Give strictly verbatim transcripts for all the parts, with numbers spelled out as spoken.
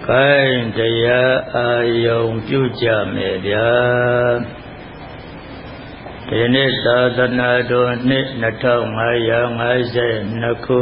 Kain Daya Ayong Puja Media Dene Sadhana Doni Natau Maya Ngase Naku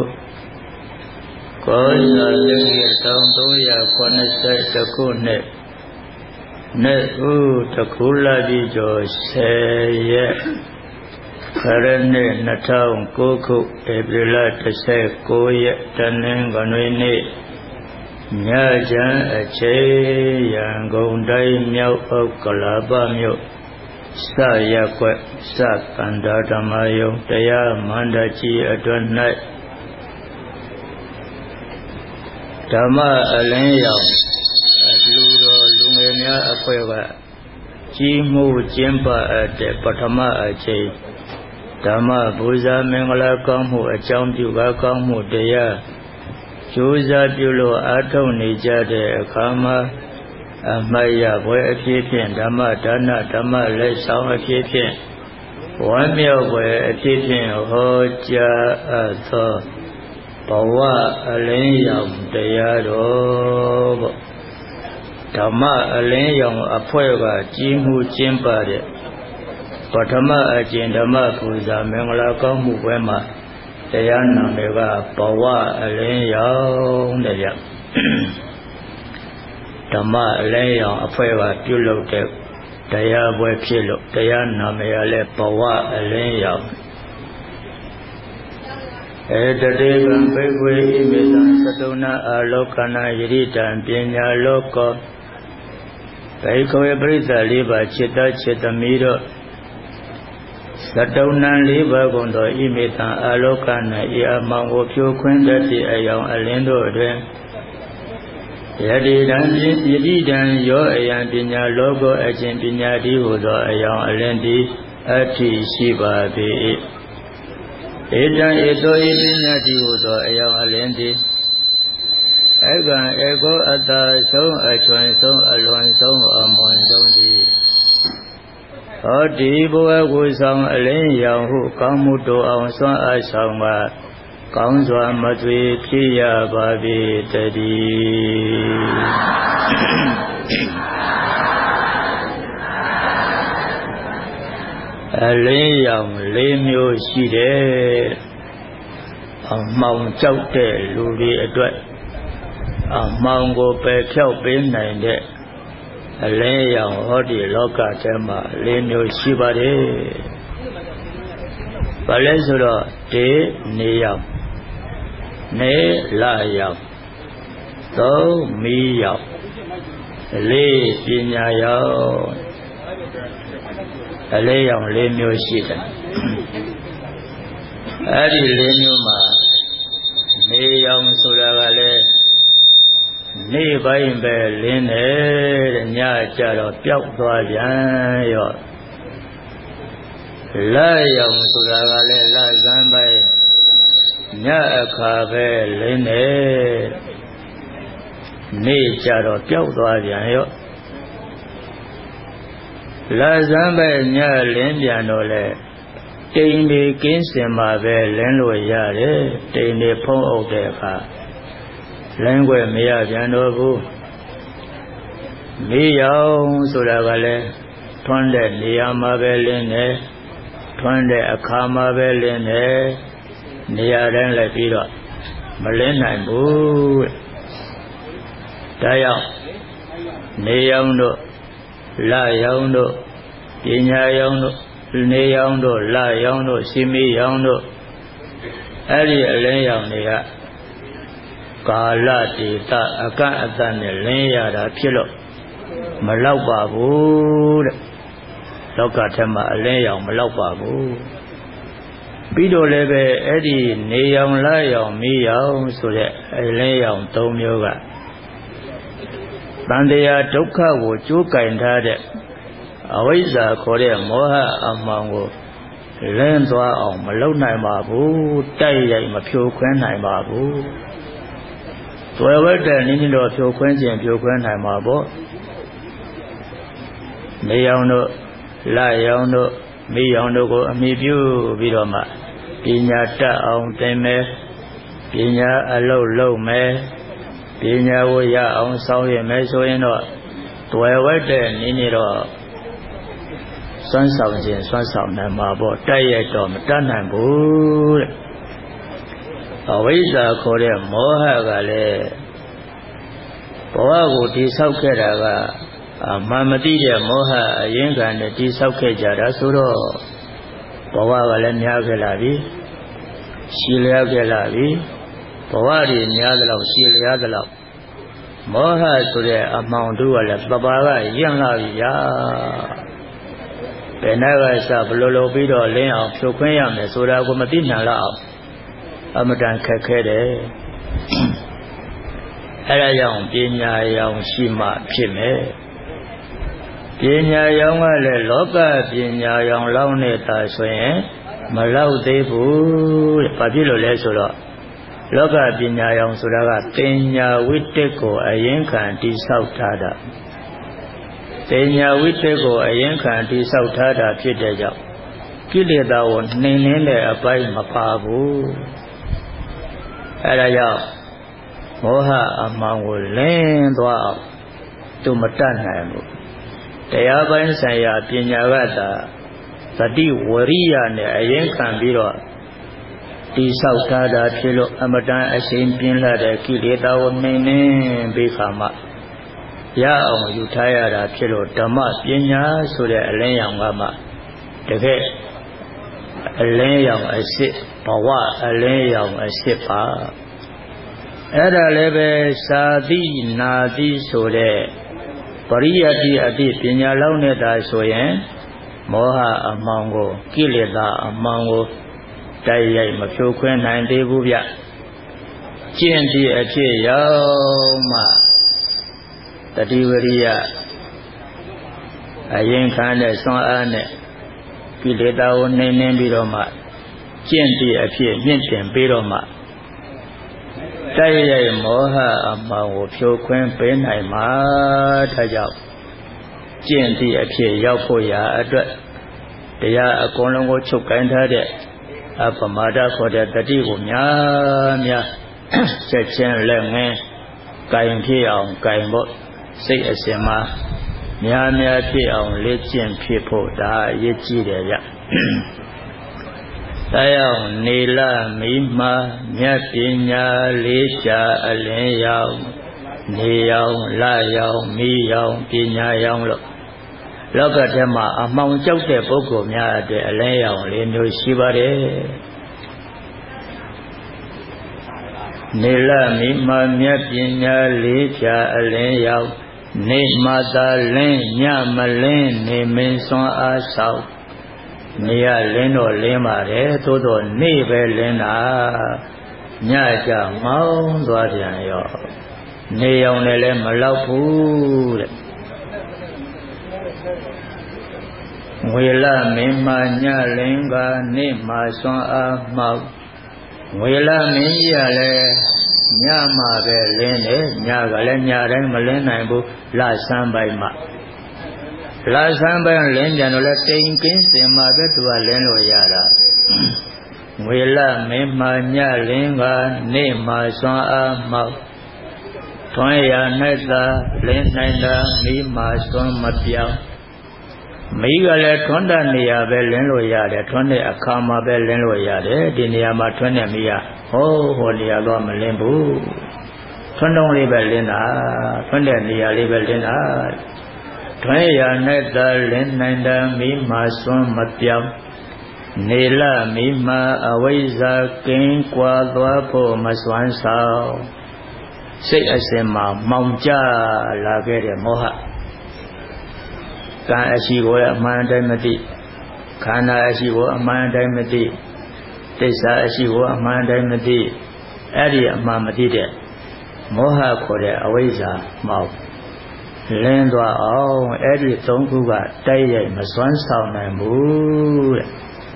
Koya Lingi Tong Tuya Kwanase Takune Ne U Takula Dijo Seye Karane Natau Kuku Ebrila Tase Koya Tanen Ganwini Nyajan Ache Yang Dai Myau Kalaba Myau Sa Yakwa Sa Kanda Damayo Daya Mandachi Adonai Dama Alenya Adludo Lungemia Akweva Jimu Jimba Ade Patama Ache Dama Buza Mengala Kamu Acham Juga Kamu Daya Joza Bulo Ato Nijade Kama Amaya Boy Pipian Dama Dana Dama Le Sao Pipian One Mio Boy Pipian Hoja Ato Bawa Aleyam Dayado Dama Aleyam Apoega Jimu Jimbade Patama Ajin Dama Puza Mengala Kamu Wema Dayana Mega Bawa Aleyam Daya Dama Aleyam Apoega Pulo Daya Boy Pilo Dayana Mele Bawa Aleyam Edadevan Begwe Imedan Satuna Alokana Yiritan Pinya Loko Baikoe Brita Liba Chita Chita Miro Sataunan Liba Gondo Imedan Alokana Iamango Pyo Quendati Ayang Alendo Yadidan Yadidan Yo Ayang Pinya Logo Ajin Pinya Dihudo Ayang Alendi Ati Shiba Be Edan Edo Ibinya Dihudo Ayang Alendi Egan Ego Ata Song Achuan Song Alwan Song Amon Song Di Odi Boa Gusang Alen Yahu Kamudo Ang Song Asanga Kang Swan Matwi Piya Babi Tadi Alen Yang Lemyo Shide Among Choute Luri Edwet Among Go Pe Kyau Bin Ninde Aleyam Hodi Loka Tema Lenyo Shibade Palesura De Niyam Ne Layam Do Miyam Le Pinyayam Aleyam Lenyo Shida Adi Lenyo Ma Niyam Suragale Ni Bain Be Lin Nya Jaro Pyok Dwa Jan Yo La Yam Suragale La Zan Bai Nya Akha Be Lin Ni Jaro Pyok Dwa Jan Yo La Zan Bai Nya Lin Jan Do Le Tin Ni Kin Sin Ma Be Lin Lo Ya Le Tin Ni Phong Out De Kha Language Mia Janobu Miyao Suragale Tonde Niyama Beline Tonde Akama Beline Niyaran Lepiro Malina Bu Daya Niyaundo La Yaundo Pinya Yaundo Niyaundo La Yaundo Simi Yaundo Ari Alen Yauniya Kala Dita Akan Atan Lenya Da Pilo Malau Babu Loka Tema Alenya Malau Babu Bido Lebe Edi Niyang Layang Miyang Sule Alenya Tom Yoga Bandeya Dukha Wo Chuka Intade Awiza Kore Moha Amango Lenzwa Ang Malau Nai Babu Daya Mapyo Kwen Nai Babu Whoever the Nino of your Quentin, your Quentin Mabo Mayano, Layano, Miyano go, Mibu Vidoma, Pinyata on Teme, Pinya Alo Low Me, ညာကိုရအောင်ဆောင်ရမယ်ဆိုရင်တော့တွေ့ဝတ်တဲ့နည်းနည်းတော့စွမ်းဆောင်ခြင်းစွမ်းဆောင်နိုင်မှာပေါ့တိုက်ရိုက်တော့မတတ်နိုင်ဘူးတဲ့အဝိဇ္ဇာခေါ်တဲ့မောဟကလည်းဘဝကိုတိဆောက်ခဲ့တာကအမှန်မသိတဲ့မောဟအရင်ကနဲ့တိဆောက်ခဲ့ကြတာဆိုတော့ဘဝကလည်းများခဲ့လာပြီရှိလျက်ခဲ့လာပြီဘဝတွေများသလောက်ရှိလျက်သလောက်မောဟဆိုတဲ့အမှောင်တို့ကလည်းပပါကယဉ်လာပြီဗျာဘယ်နဲ့ကစဘလို့လို့ပြီးတော့လင်းအောင်ဖြုတ်ခွင်းရမယ်ဆိုတာကိုမသိနိုင်တော့အောင်အမတန်ခက်ခဲတယ်အဲဒါကြောင့်ပညာရောင်ရှိမှဖြစ်မယ်ပညာရောင်ကလည်းလောကပညာရောင်လောက်နေတာဆိုရင်မလောက်သေးဘူးတဲ့ဘာဖြစ်လို့လဲဆိုတော့လောကပညာရောင်ဆိုတာကပညာဝိတ္တကိုအရင်ခံတိဆောက်ထားတာပညာဝိတ္တကိုအရင်ခံတိဆောက်ထားတာဖြစ်တဲ့ကြောင့်ကိလေသာကိုနှိမ်နှင်းတဲ့အပိုင်းမပါဘူးအဲဒါကြောင့်မောဟအမှောင်ကိုလင်းသွားအောင်သူမတတ်နိုင်ဘူးတရားပိုင်းဆိုင်ရာပညာကသာသတိဝရိယနဲ့အရင်ခံပြီးတော့တိဆောက်ထားတာဖြစ်လို့အမတန်အရှိန်ပြင်းလာတဲ့ကိလေသာကိုနှိမ်နှင်းပြီးခါမှရအောင်ယူထားရတာဖြစ်လို့ဓမ္မပညာဆိုတဲ့အလင်းရောင်ကမှတကယ်အလင်းရောင်အစစ်ဘဝအလင်းရောင်အစစ်ပါအဲ့ဒါလည်းပဲသာတိနာတိဆိုတဲ့ပရိယတ္တိအတိပညာလောက်နေတာဆိုရင်မောဟအမှောင်ကိုကိလေသာအမှောင်ကိုတိုက်ရိုက်မဖြိုခွင်းနိုင်သေးဘူးဗျကျင့်ပြီးအဖြစ်ရောက်မှတတိဝရိယအရင်ခံတဲ့ဆွမ်းအားနဲ့ကိလေသာကိုနှိမ်နှင်းပြီးတော့မှကျင့်ပြီးအဖြစ်မြင့်တင်ပြီးတော့မှတိုက်ရိုက်မောဟအမှောင်ကိုဖြိုခွင်းပေးနိုင်မှာဒါကြောင့်ကျင့်ပြီးအဖြစ်ရောက်ဖို့ရာအတွက်တရားအကုန်လုံးကိုချုပ်ကိုင်းထားတဲ့အပမာဒခေါ်တဲ့တတိကိုများများချက်ချင်းလက်ငင်းကင်ဖြစ်အောင်ကင်ဖို့စိတ်အစဉ်မှာများများဖြစ်အောင်လေ့ကျင့်ဖြစ်ဖို့ဒါအရေးကြီးတယ်ဗျတရားနေလမိမမြတ်ပညာလေးချာအလင်းရောင်နေရောင်လရောင်မိရောင်ပညာရောင်လို့လောကထဲမှာအမှောင်ကြောက်တဲ့ပုဂ္ဂိုလ်များအတွက်အလင်းရောင်လေးမျိုးရှိပါတယ်နေလမိမမြတ်ပညာလေးချာအလင်းရောင်နေမသာလင်းညမလင်းနေမင်းစွမ်းအားဆောက်နေရလင်းတော့လင်းပါတယ်သို့တော့နေပဲလင်းတာညကြမောင်းသွားပြန်ရောနေရောင်လည်းလည်းမလောက်ဘူးတဲ့ငွေလမင်းမညလင်းကနေမှစွမ်းအားမောက်ငွေလမင်းကြီးကလည်းညမှပဲလင်းတယ်ညကလည်းညတိုင်းမလင်းနိုင်ဘူးလဆန်းပိုင်းမှလဆန်းပိုင်းလင်းကြတော့လဲတိမ်ကင်းစင်မှပဲသူကလင်းလို့ရတာငွေလမင်းမညလင်းကနေမှစွမ်းအားမောက်ထွန်းရ၌သာလင်းနိုင်တာမိမှစွမ်းမပြောင်းမိကလည်းထွန်းတဲ့နေရာပဲလင်းလို့ရတယ်ထွန်းတဲ့အခါမှာပဲလင်းလို့ရတယ်ဒီနေရာမှာထွန်းတဲ့မိကဟိုးဟိုနေရာတော့မလင်းဘူးထွန်းတုံးလေးပဲလင်းတာထွန်းတဲ့နေရာလေးပဲလင်းတာထွန်းရ၌သာလင်းနိုင်တာမိမှစွမ်းမပြောင်းနေလမိမှအဝိဇ္ဇာကင်းကွာသွားဖို့မစွမ်းဆောင်စိတ်အစဉ်မှာမောင်ကျလာခဲ့တဲ့မောဟကံအရှိကိုအမှန်တိုင်းမသိခန္ဓာအရှိကိုအမှန်တိုင်းမသိသစ္စာအရှိကိုအမှန်တိုင်းမသိအဲ့ဒီအမှန်မသိတဲ့မောဟခေါ်တဲ့အဝိဇ္ဇာမောင်လင်းသွားအောင်အဲ့ဒီသုံးခုကတိုက်ရိုက်မစွမ်းဆောင်နိုင်ဘူးတဲ့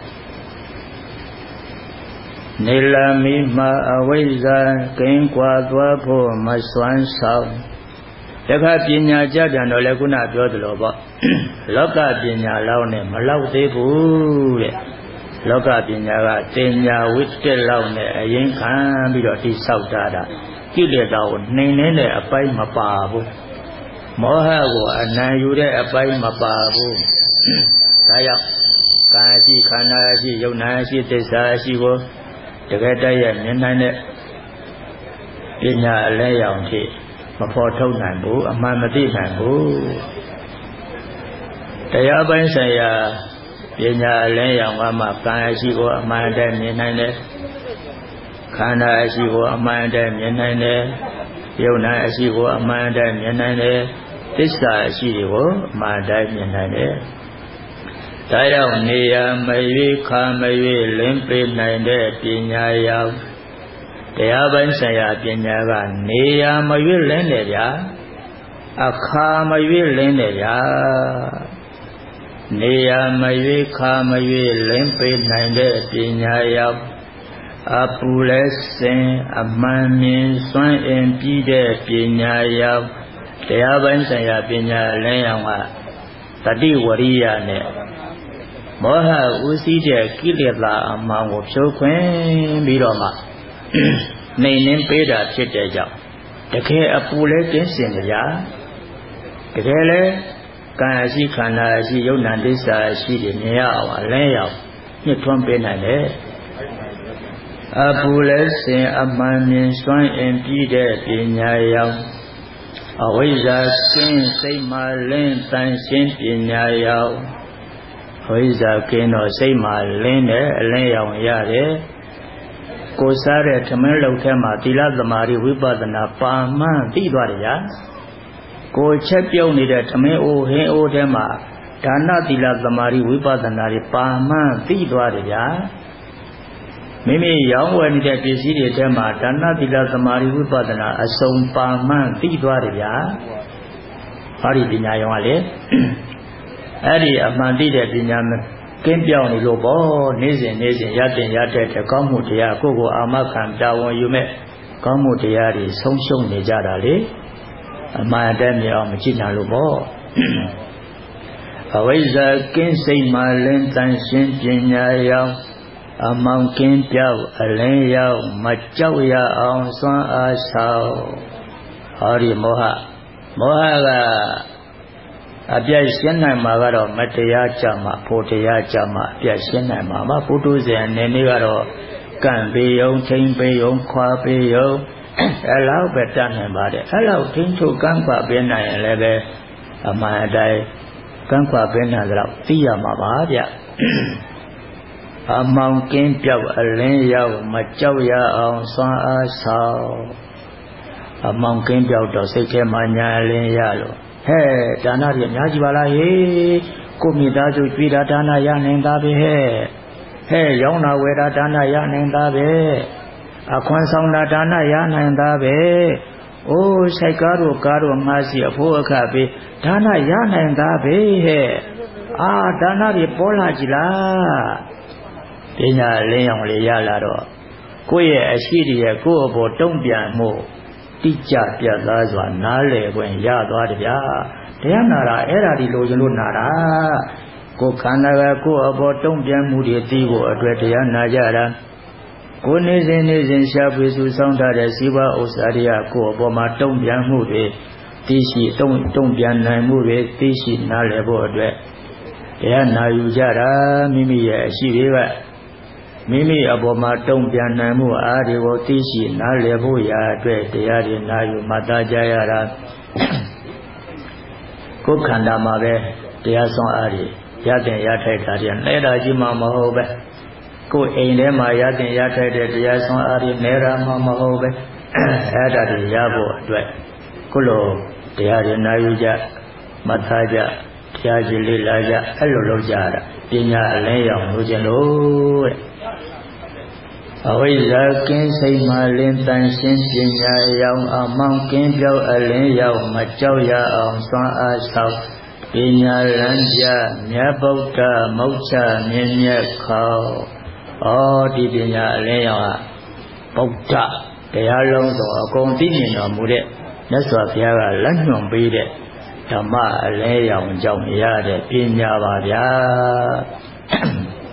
နေလမိမအဝိဇ္ဇာကင်းကွာသွားဖို့မစွမ်းဆောင်တခါပညာကြပြန်တော့လေခုနပြောသလိုပေါ့လောကပညာလောက်နဲ့မလောက်သေးဘူးတဲ့လောကပညာကတင်ညာဝိတ္တလောက်နဲ့အရင်ခံပြီးတော့တိဆောက်တာကိလေသာကိုနှိမ်နှင်းတဲ့အပိုင်းမပါဘူးမောဟကိုအနံယူတဲ့အပိုင်းမပါဘူးဒါကြောင့်ကာယရှိခန္ဓာရှိယုံနာရှိသစ္စာရှိကိုတကယ်တည်းရဲ့မြင်နိုင်တဲ့ပညာအလဲရောင်ဖြစ်မဖော်ထုတ်နိုင်ဘူးအမှန်မသိနိုင်ဘူးတရားပိုင်းဆိုင်ရာပညာအလဲရောင်ကမှကာယရှိကိုအမှန်တည်းမြင်နိုင်တယ်ခန္ဓာရှိကိုအမှန်တည်းမြင်နိုင်တယ်ယုံနာရှိကိုအမှန်တည်းမြင်နိုင်တယ်သစ္စာရှိကိုအမှန်တည်းမြင်နိုင်တယ်ဒါကြောင့်နေရာမရွေးခါမရွေးလင်းပေးနိုင်တဲ့ပညာရောက်တရားပိုင်းဆိုင်ရာပညာကနေရာမရွေးလင်းတယ်ဗျာအခါမရွေးလင်းတယ်ဗျာနေရာမရွေးခါမရွေးလင်းပေးနိုင်တဲ့ပညာရောက်အပူလဲစင်အမှန်မြင်စွမ်းအင်ပြီးတဲ့ပညာရောက်တရားပိုင်းဆိုင်ရာပညာလင်းအောင်ကတတိဝရိယနဲ့မောဟဥစည်းတဲ့ကိလေသာအမှန်ကိုဖြိုးခွင်းပြီးတော့မှနှိမ်နှင်းပေးတာဖြစ်တဲ့ကြောင့်တကယ်အပူလဲကင်းစင်ကြတကယ်လဲကာယရှိခန္ဓာရှိယုံနာသစ္စာရှိတယ်မြင်ရအောင်အလဲရောက်ညှစ်ထွန်းပေးနိုင်တယ်အပူလဲစင်အမှန်မြင်စွမ်းအင်ပြီးတဲ့ပညာရောက်အဝိဇ္ဇာကင်းစိတ်မှလင်းတန်ရှင်းပညာရောက်ဝိဇ္ဇာကင်းတော့စိတ်မှလင်းတယ်အလင်းရောင်ရတယ်ကိုယ်စားတဲ့ဓမင်းလောက်ထဲမှာသီလသမာဓိဝိပဿနာပါမှန်းသိသွားတယ်ဗျာကိုယ်ချက်ပြုတ်နေတဲ့ဓမင်းအိုဟင်းအိုထဲမှာဒါနသီလသမာဓိဝိပဿနာတွေပါမှန်းသိသွားတယ်ဗျာမိမိရောင်းဝယ်နေတဲ့ပစ္စည်းတွေထဲမှာဒါနသီလသမာဓိဝိပဿနာအစုံပါမှန်းသိသွားတယ်ဗျာဟောဒီပညာရောကလေအဲ့ဒီအမှန်သိတဲ့ပညာကင်းပြောင်းနေလို့ပေါ့နေ့စဉ်နေ့စဉ်ရတဲ့ရတဲ့ကောင်းမှုတရားကိုယ့်ကိုအာမခံတာဝန်ယူမဲ့ကောင်းမှုတရားတွေဆုံးရှုံးနေကြတာလေအမှန်တည်းမြင်အောင်မကြည့်နိုင်လို့ပေါ့အဝိဇ္ဇာကင်းစိတ်မှလင်းတန်ရှင်းပညာရောက်အမောင်ကင်းပြောက်အလင်းရောက်မကြောက်ရအောင်စွမ်းအားဆောင်ဟောဒီမောဟမောဟကအပြည့်ရှင်းနိုင်မှာကတော့မတရားကြမှာဖို့တရားကြမှာအပြည့်ရှင်းနိုင်မှာမဘုဒ္ဓဇင်အနေနဲ့ကတော့ကံပေးယုံထိန်ပေးယုံခွာပေးယုံအဲ့လောက်ပဲတတ်နိုင်ပါတယ်အဲ့လောက်ထိန်ထုတ်ကန့်ခွာပေးနိုင်ရင်လည်းပဲအမှန်တိုင်းကန့်ခွာပေးနိုင်တော့သိရမှာပါဗျအမောင်ကင်းပြောက်အလင်းရောက်မကြောက်ရအောင်စွမ်းအားဆောင်အမောင်ကင်းပြောက်တော့စိတ်ထဲမှာညာအလင်းရလို့ဟဲ့ဒါနတွေအများကြီးပါလားဟေးကိုမိသားစုကြွေးတာဒါနရနိုင်တာပဲဟဲ့ဟဲ့ရောင်းတာဝယ်တာဒါနရနိုင်တာပဲအခွန်ဆောင်တာဒါနရနိုင်တာပဲအိုးဆိုင်ကားတို့ကားတို့ငါးစီအဖို့အခပေးဒါနရနိုင်တာပဲဟဲ့အာဒါနတွေပေါ်လာကြည်လားပညာလင်းအောင်လေရလာတော့ကိုယ့်ရဲ့အရှိတည်းရဲ့ကိုယ့်အပေါ်တုံ့ပြန်မှုတိကျပြတ်သားစွာနားလည်ခွင့်ရသွားတယ်ဗျာတရားနာတာအဲ့ဒါဒီလိုချင်လို့နာတာကိုယ်ခန္ဓာကကိုယ်အပေါ်တုံ့ပြန်မှုတွေသိဖို့အတွက်တရားနာကြတာကိုယ်နေစဉ်နေစဉ်ရှားပွေစုဆောင်းထားတဲ့ဇီဝဥစ္စာတွေကကိုယ်အပေါ်မှာတုံ့ပြန်မှုတွေသိရှိတုံ့တုံ့ပြန်နိုင်မှုတွေသိရှိနားလည်ဖို့အတွက်တရားနာယူကြတာမိမိရဲ့အရှိတွေကမိမိအပေါ်မှာတုံ့ပြန်နိုင်မှုအားတွေကိုသိရှိနားလည်ဖို့ရာအတွက်တရားတွေနာယူမှတ်သားကြရတာကိုယ်ခန္ဓာမှာပဲတရားဆောင်အားတွေရတဲ့ရထိုက်တာတွေနဲ့တာကြီးမှမဟုတ်ပဲကိုယ်အိမ်ထဲမှာရတဲ့ရထိုက်တဲ့တရားဆောင်အားတွေနဲ့တာမှမဟုတ်ပဲအဲ့ဒါတွေရဖို့အတွက်ခုလိုတရားတွေနာယူကြမှတ်သားကြတရားကြီးလေ့လာကြအဲ့လိုလုပ်ကြရတာပညာအလင်းရောင်လို့ခြင်းလို့တဲ့အဝိဇ္ဇာကင်းစိတ်မှလင်းတန်ရှင်းပညာရောက်အမောင်ကင်းပြောက်အလင်းရောက်မကြောက်ရအောင်စွမ်းအားဆောက်ပညာလမ်းပြမြတ်ဗုဒ္ဓမုတ်ချမြင်မြတ်ခေါဩဒီပညာအလင်းရောက်ဟာဗုဒ္ဓတရားလုံးစုံအကုန်သိမြင်တော်မူတဲ့မြတ်စွာဘုရားကလက်ညွှန်ပေးတဲ့ဓမ္မအလင်းရောင်ကြောင့်ရတဲ့ပညာပါဗျာ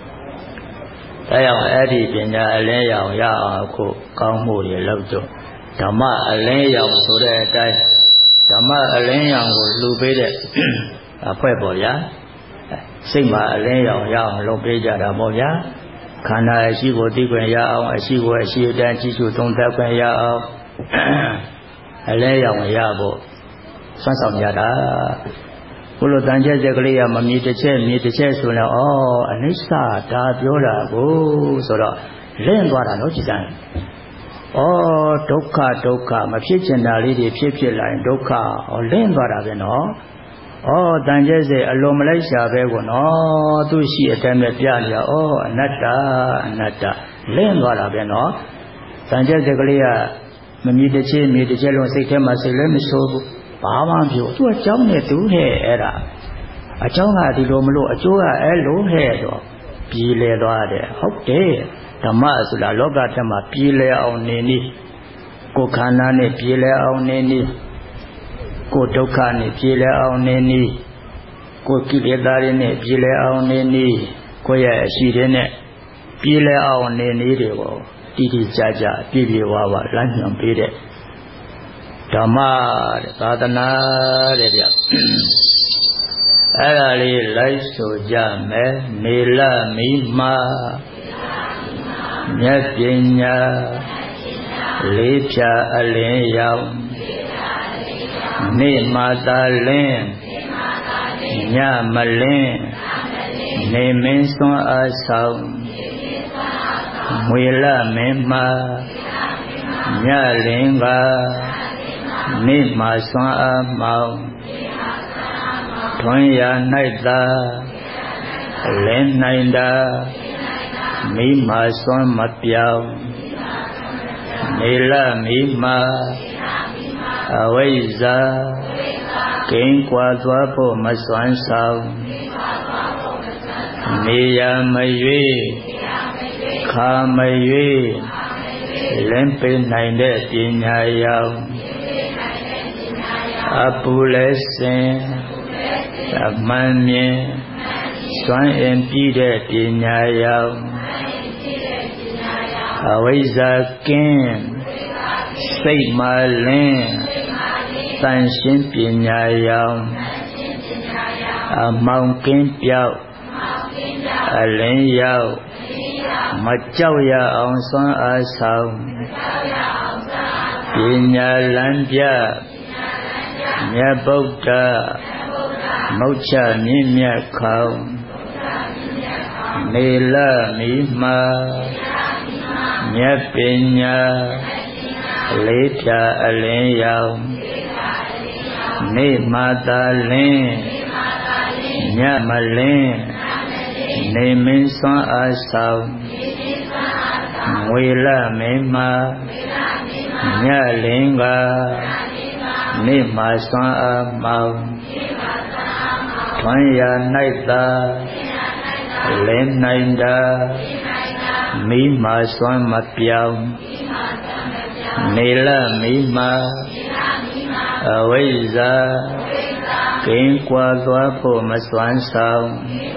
ဒါကြောင့်အဲ့ဒီပညာအလင်းရောင်ရအောင်အခုကောင်းမှုတွေလုပ်တော့ဓမ္မအလင်းရောင်ဆိုတဲ့အတိုင်းဓမ္မအလင်းရောင်ကိုလှူပေးတဲ့အဖွဲ့ပေါ့ဗျာစိတ်မှာအလင်းရောင်ရအောင်လုပ်ပေးကြတာပေါ့ဗျာခန္ဓာအရှိကိုသိခွင့်ရအောင်အရှိကိုအရှိအတန်းကြည့်ရှုသုံးသပ်ခွင့်ရအောင်အလင်းရောင်ရဖို့ဆွမ်းဆောင်ကြတာဘုလိုတန်ကျက်စက်ကလေးကမမြည်တစ်ချက်မြည်တစ်ချက်ဆိုတော့ဩအနိစ္စဒါပြောတာကိုဆိုတော့လင့်သွားတာနော်ကြည်စမ်းဩဒုက္ခဒုက္ခမဖြစ်ချင်တာလေးတွေဖြစ်ဖြစ်လာရင်ဒုက္ခဩလင့်သွားတာပဲနော်ဩတန်ကျက်စက်အလိုမလိုက်ရှာပဲကိုနော်သူရှိအတိုင်းပဲပြနေတော့ဩအနတ္တအနတ္တလင့်သွားတာပဲနော်တန်ကျက်စက်ကလေးကမမြည်တစ်ချက်မြည်တစ်ချက်လုံးစိတ်ထဲမှာစိတ်လည်းမဆိုးဘူးဘာမှမဖြစ်သူအကြောင်းနဲ့သူနဲ့အဲ့ဒါအကြောင်းကဒီလိုမလို့အကျိုးကအဲ့လိုဟဲ့တော့ပြည်လဲသွားတယ်ဟုတ်တယ်ဓမ္မဆိုတာလောကထဲမှာပြည်လဲအောင်နေနည်းကိုယ်ခန္ဓာနဲ့ပြည်လဲအောင်နေနည်းကိုယ်ဒုက္ခနဲ့ပြည်လဲအောင်နေနည်းကိုယ်ကိလေသာတွေနဲ့ပြည်လဲအောင်နေနည်းကိုယ့်ရဲ့အရှိတွေနဲ့ပြည်လဲအောင်နေနည်းတွေကိုတိတိကျကျပြည့်ပြည့်ဝဝလမ်းညွှန်ပေးတဲ့ဓမ္မတဲ့သာသနာတဲ့ဗျအဲ့ဒါလေးလိုက်ဆိုကြမယ်နေလမိမမြတ်ပညာလေးဖြာအလင်းရောင်နေမာတာလင်းညမလင်းနေမင်းစွန်းအားဆောင်ငွေလမင်းမညလင်းကနေမှာစွမ်းအားမောင်းထွန်းရ၌သာလင်းနိုင်တာမိမှာစွမ်းမပြောင်းနေလမိမှာအဝိဇ္ဇာကင်းကွာသွားဖို့မစွမ်းဆောင်နေရမရွေခါမရွေလင်းပိနိုင်တဲ့ပညာရောက်အပူလည်းစင်အမှန်မြင်စွမ်းအင်ပြီးတဲ့ပညာရောက်အဝိဇ္ဇာကင်းစိတ်မှလင်းတန်ရှင်းပညာရောက်အမောင်ကင်းပြောက်အလင်းရောက်မကြောက်ရအောင်စွမ်းအားဆောင်ပညာလမ်းပြမြတ်ဗုဒ္ဓမုတ်ချမြင့်မြတ်ခေါင်နေလမိမာမြတ်ပညာလေးဖြာအလင်းရောင်နေမာတာလင်းညမလင်းနေမင်းစွမ်းအားဆောင်ငွေလမင်းမာညလင်းကနေမှာစွမ်းအားမောင်းထွန်းရ၌သာလင်းနိုင်တာမိမှာစွမ်းမပြောင်းနေလမိမှာအဝိဇ္ဇာကင်းကွာသွားဖို့မစွမ်းဆောင်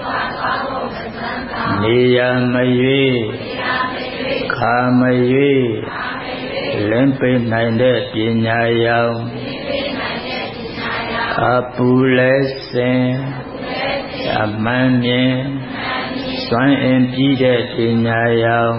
နေရမရွေခါမရွေလင်းပိနိုင်တဲ့ပညာရောက်အပူလည်းစင်အမှန်မြင်စွမ်းအင်ပြီးတဲ့ပညာရောက်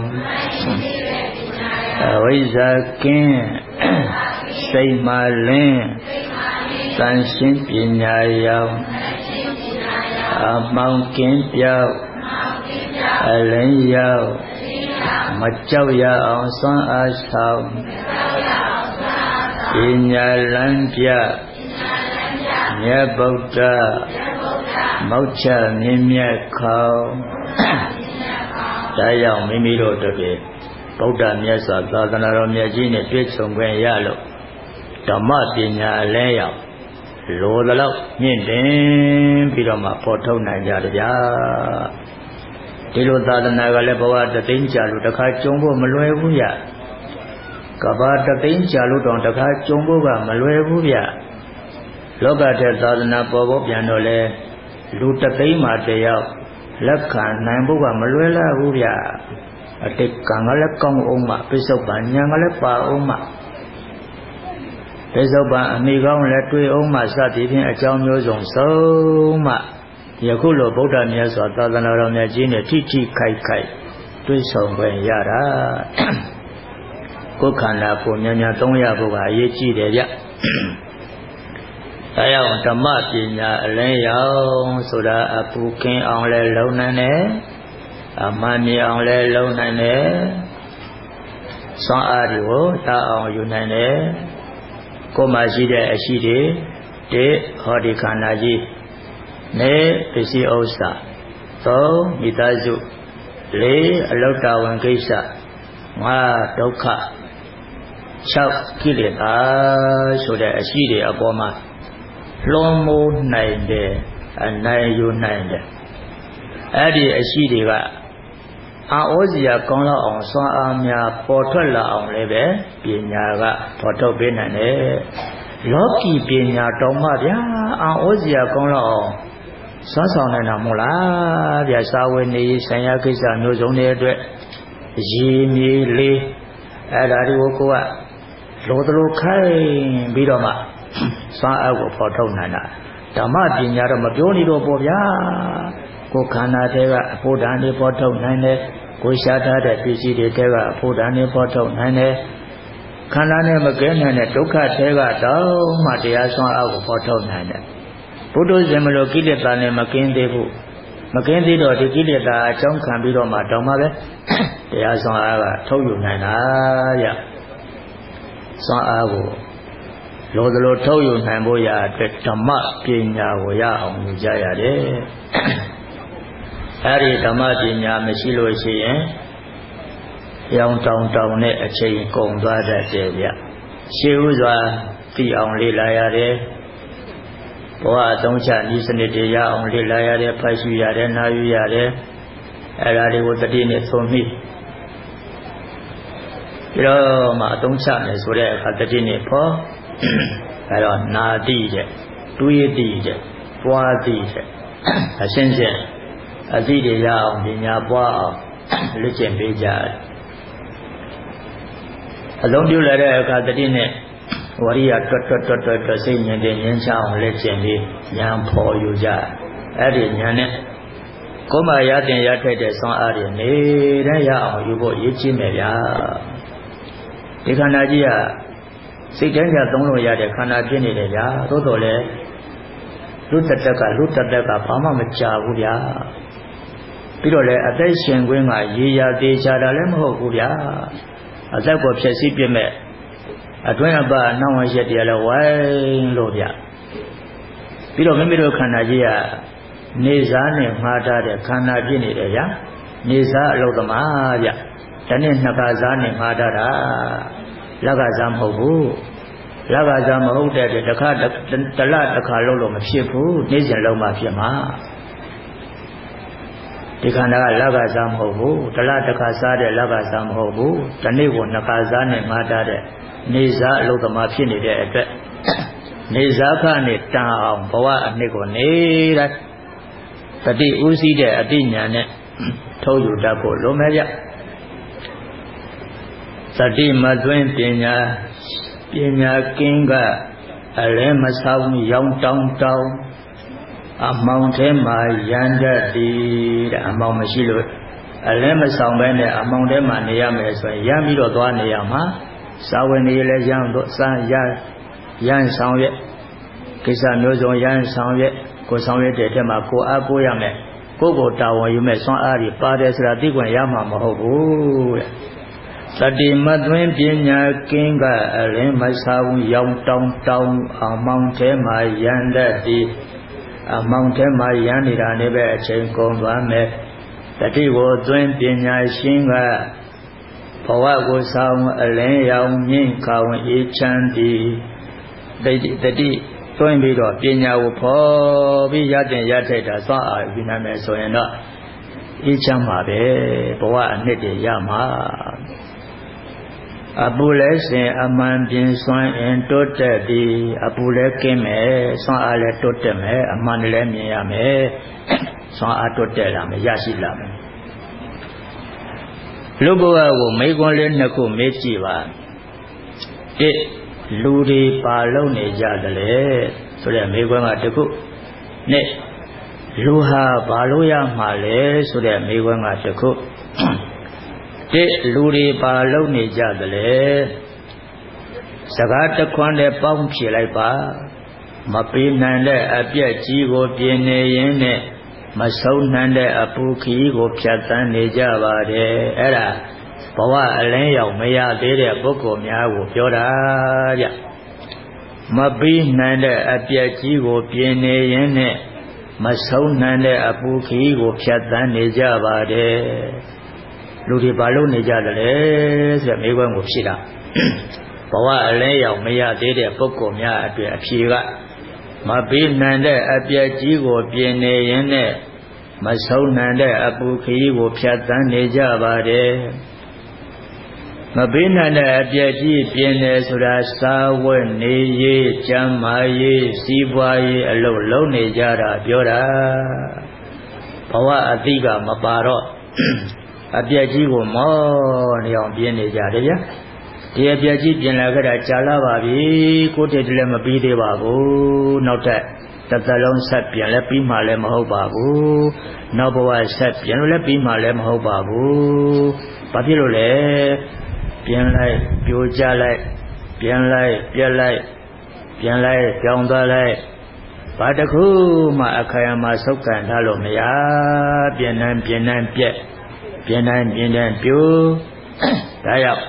အဝိဇ္ဇာကင်းစိတ်မှလင်းတန်ရှင်းပညာရောက်အမောင်ကင်းပြောက်အလင်းရောက်မကြောက်ရအောင်စွမ်းအားဆောင်ပညာလမ်းပြမြတ်ဗုဒ္ဓမောက္ခမြင့်မြတ်ခေါင်ဒါကြောင့်မိမိတို့တို့ဖြင့်ဗုဒ္ဓမြတ်စွာသာသနာတော်မြတ်ကြီးနဲ့တွေ့ဆုံခွင့်ရလို့ဓမ္မပညာအလဲရောက်လိုသလောက်မြင့်တင်ပြီးတော့မှပေါ်ထုတ်နိုင်ကြတယ်ဗျာဒီလိုသာသနာကလည်းဘဝတသိန်းကြာလို့တစ်ခါကြုံဖို့မလွယ်ဘူးဗျကဘာတသိန်းကြာလို့တော့တစ်ခါကြုံဖို့ကမလွယ်ဘူးဗျလောကထဲသာသနာပေါ်ဖို့ပြန်တော့လဲလူတသိန်းမှတယောက်လက်ခံနိုင်ဖို့ကမလွယ်လာဘူးဗျအတိတ်ကံကလည်းကောင်းအောင်မှပိဿုပန်ညာကလည်းပါအောင်မှပိဿုပန်အမိကောင်းလည်းတွေ့အောင်မှစသည်ဖြင့်အကြောင်းမျိုးစုံဆုံးမှယခုလိုဗုဒ္ဓမြတ်စွာသာသနာတော်မြတ်ကြီးနဲ့ထိထိခိုက်ခိုက်တွေ့ဆုံခွင့်ရတာကိုယ်ခန္ဓာကိုယ်များများသုံးရဖို့ကအရေးကြီးတယ်ဗျအဲကြောင့်ဓမ္မပညာအလင်းရောင်ဆိုတာအပူကင်းအောင်လဲလုံနိုင်တယ်အမှန်မြင်အောင်လဲလုံနိုင်တယ်စွမ်းအားတွေကိုရအောင်ယူနိုင်တယ်ကိုယ်မှာရှိတဲ့အရှိတွေတေဟောဒီခန္ဓာကြီးနေပစ္စည်းဥစ္စာသုံးမိသားစုလေးအလုတ္တဝန်ကိစ္စငါဒုက္ခ၆ကိလေသာဆိုတဲ့အရှိတွေအပေါ်မှာလွန်မိုးနိုင်တယ်အနိုင်ယူနိုင်တယ်အဲ့ဒီအရှိတွေကအဩဇီယာကောင်းလောက်အောင်စွမ်းအားများပေါ်ထွက်လာအောင်လည်းပဲပညာကပေါ်ထုတ်ပေးနိုင်တယ်လောကီပညာတော်မှဗျာအဩဇီယာကောင်းလောက်အောင်စွမ်းဆောင်နိုင်တာမို့လားဗျာစာဝေနေဆိုင်ရာကိစ္စမျိုးစုံတွေအတွက်ရေမြေလေးအဲ့ဒါတွေကိုကိုကလိုသလိုခိုင်းပြီးတော့မှစွမ်းအားကိုပေါ်ထုတ်နိုင်တာဓမ္မပညာတော့မပြောနေတော့ပေါ့ဗျာကိုယ်ခန္ဓာတွေကအဖို့ဓာတ်တွေပေါ်ထုတ်နိုင်တယ်ကိုယ်ရှားထားတဲ့ပစ္စည်းတွေတဲကအဖို့ဓာတ်တွေပေါ်ထုတ်နိုင်တယ်ခန္ဓာနဲ့မကဲနိုင်တဲ့ဒုက္ခတွေကတော့မှတရားစွမ်းအားကိုပေါ်ထုတ်နိုင်တယ်ဘုဒ္ဓဇင်မလို့ကိလေသာနဲ့မကင်းသေးဘူးမကင်းသေးတော့ဒီကိလေသာအကြောင်းခံပြီးတော့မှတော့မှပဲတရားစွမ်းအားကထုတ်ယူနိုင်တာဗျစွမ်းအားကိုလိုသလိုထုတ်ယူနိုင်ဖို့ရအတွက်ဓမ္မပညာကိုရအောင်ယူကြရတယ်အဲဒီဓမ္မပညာမရှိလို့ရှိရင်ရောင်တောင်တောင်နဲ့အချိန်ကုန်သွားတတ်တယ်ဗျရှေးဥစွာသိအောင်လေ့လာရတယ်ဘဝအသုံးချဤစနစ်တွေရအောင်လေ့လာရတယ်ဖတ်ရှုရတယ်နားယူရတယ်အဲဒါတွေကိုတတိနဲ့သုံးမိပြီးတော့မှအသုံးချမယ်ဆိုတဲ့အခါတတိနဲ့ဖို့အဲတော့နာတိတဲ့တွေးတိတဲ့ပွားတိတဲ့အရှင်းရှင်းအသိတွေရအောင်ပညာပွားအောင်လေ့ကျင့်ပေးကြတယ်အလုံးပြုလာတဲ့အခါတတိနဲ့ဝရိယတွတ်တွတ်တွတ်တွတ်တွတ်စိတ်ဉာဏ်နဲ့ဉာဏ်ချအောင်လေ့ကျင့်ပြီးဉာဏ်ဖော်ယူကြအဲ့ဒီဉာဏ်နဲ့ကိုယ်မှရတင်ရထိုက်တဲ့ဆွမ်းအားတွေနေတဲ့ရအောင်ယူဖို့ရည်ကြီးမယ်ဗျာဒီခန္ဓာကြီးကစိတ်တိုင်းကြသုံးလို့ရတဲ့ခန္ဓာဖြစ်နေတယ်ဗျာသို့တော်လည်းလူတတက်ကလူတတက်ကဘာမှမကြဘူးဗျာပြီးတော့လည်းအသက်ရှင်ခွင့်ကရေရာသေးချာတာလည်းမဟုတ်ဘူးဗျာအသက်ကိုဖြည့်ဆည်းပြမဲ့အတွင်းအပအနှောင့်အယှက်တွေလည်းဝိုင်းလို့ဗျပြီးတော့မိမိတို့ခန္ဓာကြီးကနေစားနဲ့မှားထားတဲ့ခန္ဓာဖြစ်နေတယ်ဗျာနေစားအလုပ်သမားဗျတနေ့နှစ်ခါစားနဲ့မှားထားတာလက်ကစားမဟုတ်ဘူးလက်ကစားမဟုတ်တဲ့တခါတလတစ်ခါလုံးလို့မဖြစ်ဘူးနေ့စဉ်လုံးမှဖြစ်မှာဒီခန္ဓာကလက်ကစားမဟုတ်ဘူးတလတစ်ခါစားတဲ့လက်ကစားမဟုတ်ဘူးတနေ့ကိုနှစ်ခါစားနဲ့မှားထားတဲ့နေစားအလုပ်သမားဖြစ်နေတဲ့အတွက်နေစားခနဲ့တန်အောင်ဘဝအနှစ်ကိုနေတဲ့တတိဥစည်းတဲ့အတိညာနဲ့ထုတ်ယူတတ်ဖို့လိုမယ်ဗျသတိမသွင်းပညာပညာကင်းကအလဲမဆောင်ရောင်တောင်းတောင်းအမောင်ထဲမှာရန်တတ်သည်တဲ့အမောင်မရှိလို့အလဲမဆောင်ပဲနဲ့အမောင်ထဲမှာနေရမယ်ဆိုရင်ရမ်းပြီးတော့သွားနေရမှာစာဝင်နေလည်းရမ်းတော့စာရရမ်းဆောင်ရဲ့ကိစ္စမျိုးစုံရမ်းဆောင်ရဲ့ကိုဆောင်ရဲ့တဲ့ထဲမှာကိုအားကိုးရမယ်ကိုယ့်ကိုယ်တာဝန်ယူမဲ့စွမ်းအားတွေပါတယ်ဆိုတာသိခွင့်ရမှာမဟုတ်ဘူးတဲ့သတိမသွင်းပညာကင်းကအလင်းမဆောင်ရောင်တောင်းတောင်းအမောင်ထဲမှာရန်တတ်သည်အမောင်ထဲမှာရန်နေတာလည်းပဲအချိန်ကုန်သွားမယ်တတိကိုသွင်းပညာရှင်ကဘဝကိုဆောင်အလင်းရောင်မြင့်ကောင်းအေးချမ်းသည်တတိတတိသွင်းပြီးတော့ပညာကိုဖော်ပြီးရတဲ့ရထိုက်တာသွားအာယူနိုင်မယ်ဆိုရင်တော့အေးချမ်းပါပဲဘဝအနှစ်တွေရမှာအပူလဲစဉ်အမှန်ပြင်းစွမ်းအင်တိုးတက်သည်အပူလဲကင်းမယ်စွမ်းအားလဲတိုးတက်မယ်အမှန်လည်းမြင်ရမယ်စွမ်းအားတိုးတက်လာမယ်ရရှိလာမယ်လူဘဝကိုမိကွန်းလေးနှစ်ခုမေးကြည့်ပါတစ်လူတွေပါလုံးနေကြတယ်လေဆိုတဲ့မိကွန်းကတခုနဲ့လူဟာဘာလို့ရမှာလဲဆိုတဲ့မိကွန်းကတခုတဲ့လူတွေပါလုံးနေကြတယ်လေစကားတခွန်းနဲ့ပေါင်းဖြေလိုက်ပါမပေးနိုင်တဲ့အပြက်ကြီးကိုပြင်းနေရင်နဲ့မဆုံးနိုင်တဲ့အပူခီးကိုဖြတ်တန်းနေကြပါတယ်အဲ့ဒါဘဝအလင်းရောက်မရသေးတဲ့ပုဂ္ဂိုလ်များကိုပြောတာကြမပေးနိုင်တဲ့အပြက်ကြီးကိုပြင်းနေရင်နဲ့မဆုံးနိုင်တဲ့အပူခီးကိုဖြတ်တန်းနေကြပါတယ်လူတွေဘာလို့နေကြတယ်လဲဆိုတဲ့မိကွန်းကိုဖြေတာဘဝအလင်းရောက်မရသေးတဲ့ပုဂ္ဂိုလ်များအတွက်အဖြေကမပေးနိုင်တဲ့အပြက်ကြီးကိုပြင်းနေရင်နဲ့မဆုံးနိုင်တဲ့အပူခီးကိုဖြတ်တန်းနေကြပါတယ်မပေးနိုင်တဲ့အပြက်ကြီးပြင်းနေဆိုတာစားဝတ်နေရေးကျန်းမာရေးစီးပွားရေးအလုပ်လုပ်နေကြတာပြောတာဘဝအတိကမပါတော့အပြက်ကြီးကိုမောနေအောင်ပြင်းနေကြတယ်ဗျာဒီအပြက်ကြီးပြင်လာခဲ့တာကြာလာပါပြီကိုတည်းတည်းလည်းမပြီးသေးပါဘူးနောက်ထပ်တစ်သက်လုံးဆက်ပြင်လည်းပြီးမှလည်းမဟုတ်ပါဘူးနောက်ဘဝဆက်ပြင်လို့လည်းပြီးမှလည်းမဟုတ်ပါဘူးဘာဖြစ်လို့လဲပြင်လိုက်ပြိုကျလိုက်ပြင်လိုက်ပြက်လိုက်ပြင်လိုက်ကြောင်သွားလိုက်ဘာတစ်ခုမှအခါရမှာစုပ်ကန်ထားလို့မရပြင်နိုင်ပြင်နိုင်ပြက်ပြင်နိုင်ပြင်နိုင်ပြိုဒါရောက်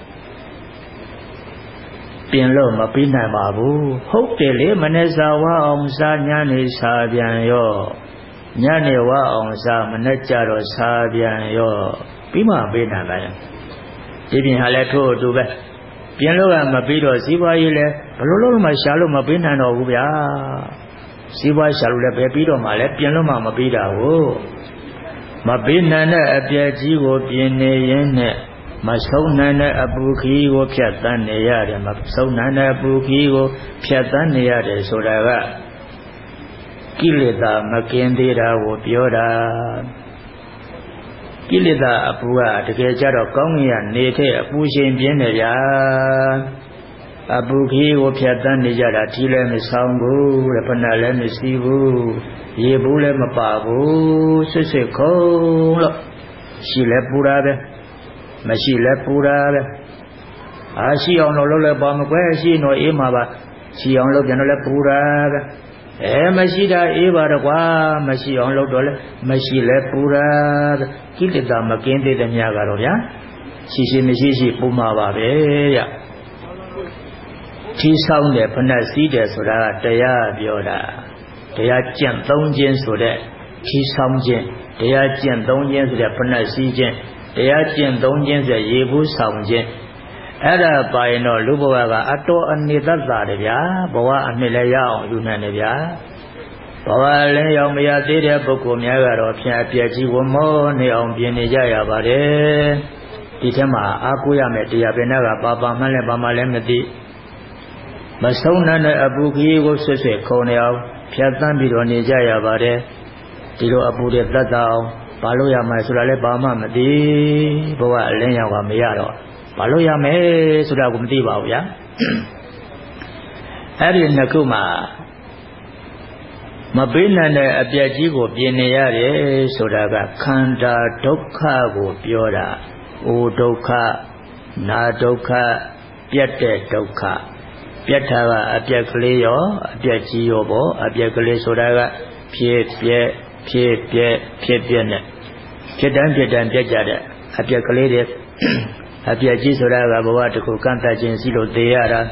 ပြင်လို့မပြီးနိုင်ပါဘူးဟုတ်တယ်လေမနေ့စာဝအောင်စားညနေစာပြန်ရောညနေဝအောင်စားမနေ့ကြတော့စာပြန်ရောပြီးမှပြီးနိုင်ပါရဲ့ဒီပြင်ဟာလည်းထို့အတူပဲပြင်လို့ကမပြီးတော့စီးပွားရေးလည်းဘလို့လို့မှရှာလို့မပြီးနိုင်တော့ဘူးဗျာစီးပွားရှာလို့လည်းပဲပြီးတော့မှလည်းပြင်လို့မှမပြီးတာကိုမပြီးနိုင်တဲ့အပြည့်ကြီးကိုပြင်နေရင်နဲ့မဆုံးနိုင်တဲ့အပူခီးကိုဖြတ်တန်းနေရတယ်မဆုံးနိုင်တဲ့အပူခီးကိုဖြတ်တန်းနေရတယ်ဆိုတာကကိလေသာမကင်းသေးတာကိုပြောတာကိလေသာအပူကတကယ်ကြတော့ကောင်းကင်ကနေတဲ့အပူရှင်ပြင်းနေကြအပူခီးကိုဖြတ်တန်းနေကြတာဒီလည်းမဆောင်ဘူးတဲ့ဖဏလည်းမရှိဘူးရေဘူးလည်းမပါဘူးဆွတ်ဆွတ်ခုံးလို့ရှိလည်းပူတာပဲမရှိလဲပူတာပဲအာရှိအောင်လို့လုပ်လဲပါမကွဲရှိတော့အေးမှာပါရှိအောင်လုပ်ပြန်တော့လဲပူတာပဲအဲမရှိတာအေးပါတော့ကွာမရှိအောင်လုပ်တော့လဲမရှိလဲပူတာပဲကိလေသာမကင်းသေးတဲ့မြတ်ကတော့ဗျာရှိရှိမရှိရှိပူမှာပါပဲဗျထီးဆောင်တယ်ဖဏစည်းတယ်ဆိုတာကတရားပြောတာတရားကျင့်သုံးခြင်းဆိုတဲ့ထီးဆောင်ခြင်းတရားကျင့်သုံးခြင်းဆိုတဲ့ဖဏစည်းခြင်းတရားကျင့်သုံးခြင်းဆိုရေဘူးဆောင်ခြင်းအဲ့ဒါပါရင်တော့လူဘဝကအတော်အနေသက်သာတယ်ဗျာဘဝအနှစ်လည်းရအောင်ယူနိုင်တယ်ဗျာဘဝလည်းရောက်မရသေးတဲ့ပုဂ္ဂိုလ်များကတော့ဖြင့်အပြည့်ကြီးဝမောနေအောင်ပြင်နေကြရပါတယ်ဒီထက်မှာအားကိုးရမယ်တရားပင်ကပါပါမှလည်းပါမှလည်းမသိမဆုံးနိုင်တဲ့အပူကြီးကိုဆွတ်ဆွတ်ခုံနေအောင်ဖြတ်သန်းပြီးတော့နေကြရပါတယ်ဒီလိုအပူတွေသက်သာအောင်ဘာလို့ရမယ်ဆိုတာလည်းဘာမှမသိဘဝအလင်းရောက်ကမရတော့ဘာလို့ရမယ်ဆိုတာကိုမသိပါဘူးဗျာအဲ့ဒီနှစ်ခုမှာမပေးနိုင်တဲ့အပြည့်ကြီးကိုပြင်နေရတယ်ဆိုတာကခန္ဓာဒုက္ခကိုပြောတာအိုဒုက္ခနာဒုက္ခပြတ်တဲ့ဒုက္ခပြတ်တာကအပြည့်ကလေးရောအပြည့်ကြီးရောပေါ့အပြည့်ကလေးဆိုတာကဖြစ်ပြက်ဖြစ်ပြက်ဖြစ်ပြက်နဲ့ဖြစ်တန်းဖြစ်တန်းပြက်ကြတဲ့အပြက်ကလေးတွေအပြက်ကြီးဆိုတာကဘဝတစ်ခုကန့်တတ်ခြင်းစီလို့သိရတာ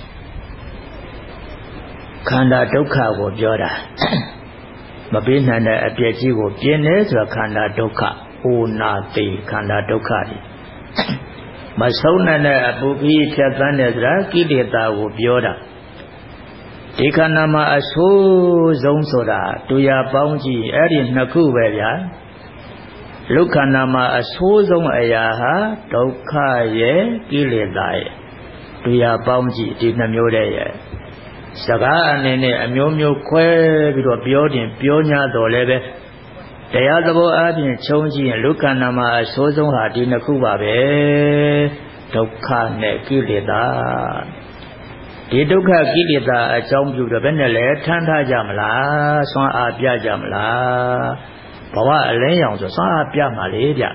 ခန္ဓာဒုက္ခကိုပြောတာမပေးနိုင်တဲ့အပြက်ကြီးကိုပြင်းနေဆိုတာခန္ဓာဒုက္ခအိုနာတိခန္ဓာဒုက္ခတွေမဆုံးနိုင်တဲ့အပူကြီးဖြတ်သန်းတယ်ဆိုတာကိလေသာကိုပြောတာဒီခန္ဓာမှာအဆိုးဆုံးဆိုတာတူရပေါင်းကြည့်အဲ့ဒီနှစ်ခုပဲဗျာလူခန္ဓာမှာအဆိုးဆုံးအရာဟာဒုက္ခရဲ့ကိလေသာရဲ့တူရပေါင်းကြည့်ဒီနှမျိုးတည်းရဲ့စကားအနေနဲ့အမျိုးမျိုးခွဲပြီးတော့ပြောတင်ပြော냐တော်လည်းပဲတရားသဘောအားဖြင့်ခြုံကြည့်ရင်လူခန္ဓာမှာအဆိုးဆုံးဟာဒီနှစ်ခုပါပဲဒုက္ခနဲ့ကိလေသာဒီဒုက္ခကိလေသာအကြောင်းပြုတော့ဘယ်နဲ့လဲထမ်းထားကြမလားဆွမ်းအားပြကြမလားဘဝအလင်းရောင်ဆိုဆွမ်းအားပြမှာလေဗျ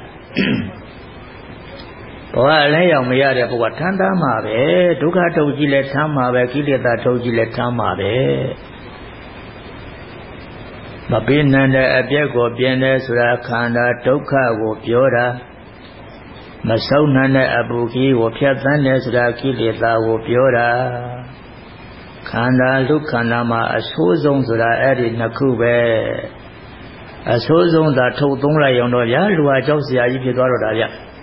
ဘဝအလင်းရောင်မရတဲ့ဘဝထမ်းထားမှာပဲဒုက္ခထုတ်ကြည့်လဲထမ်းမှာပဲကိလေသာထုတ်ကြည့်လဲထမ်းမှာပဲမပိနန္တဲ့အပြက်ကိုပြင်းတယ်ဆိုတာခန္ဓာဒုက္ခကိုပြောတာမဆုံးနိုင်တဲ့အပူကြီးကိုဖြတ်သန်းတယ်ဆိုတာကိလေသာကိုပြောတာခန္ဓာလူခန္ဓာမှာအဆိုးဆုံးဆိုတာအဲ့ဒီနှစ်ခုပဲအဆိုးဆုံးသာထုတ်သုံးလိုက်အောင်တော့ဗျာလူဟာကြောက်စရာကြီးဖြစ်သွားတော့တာဗျ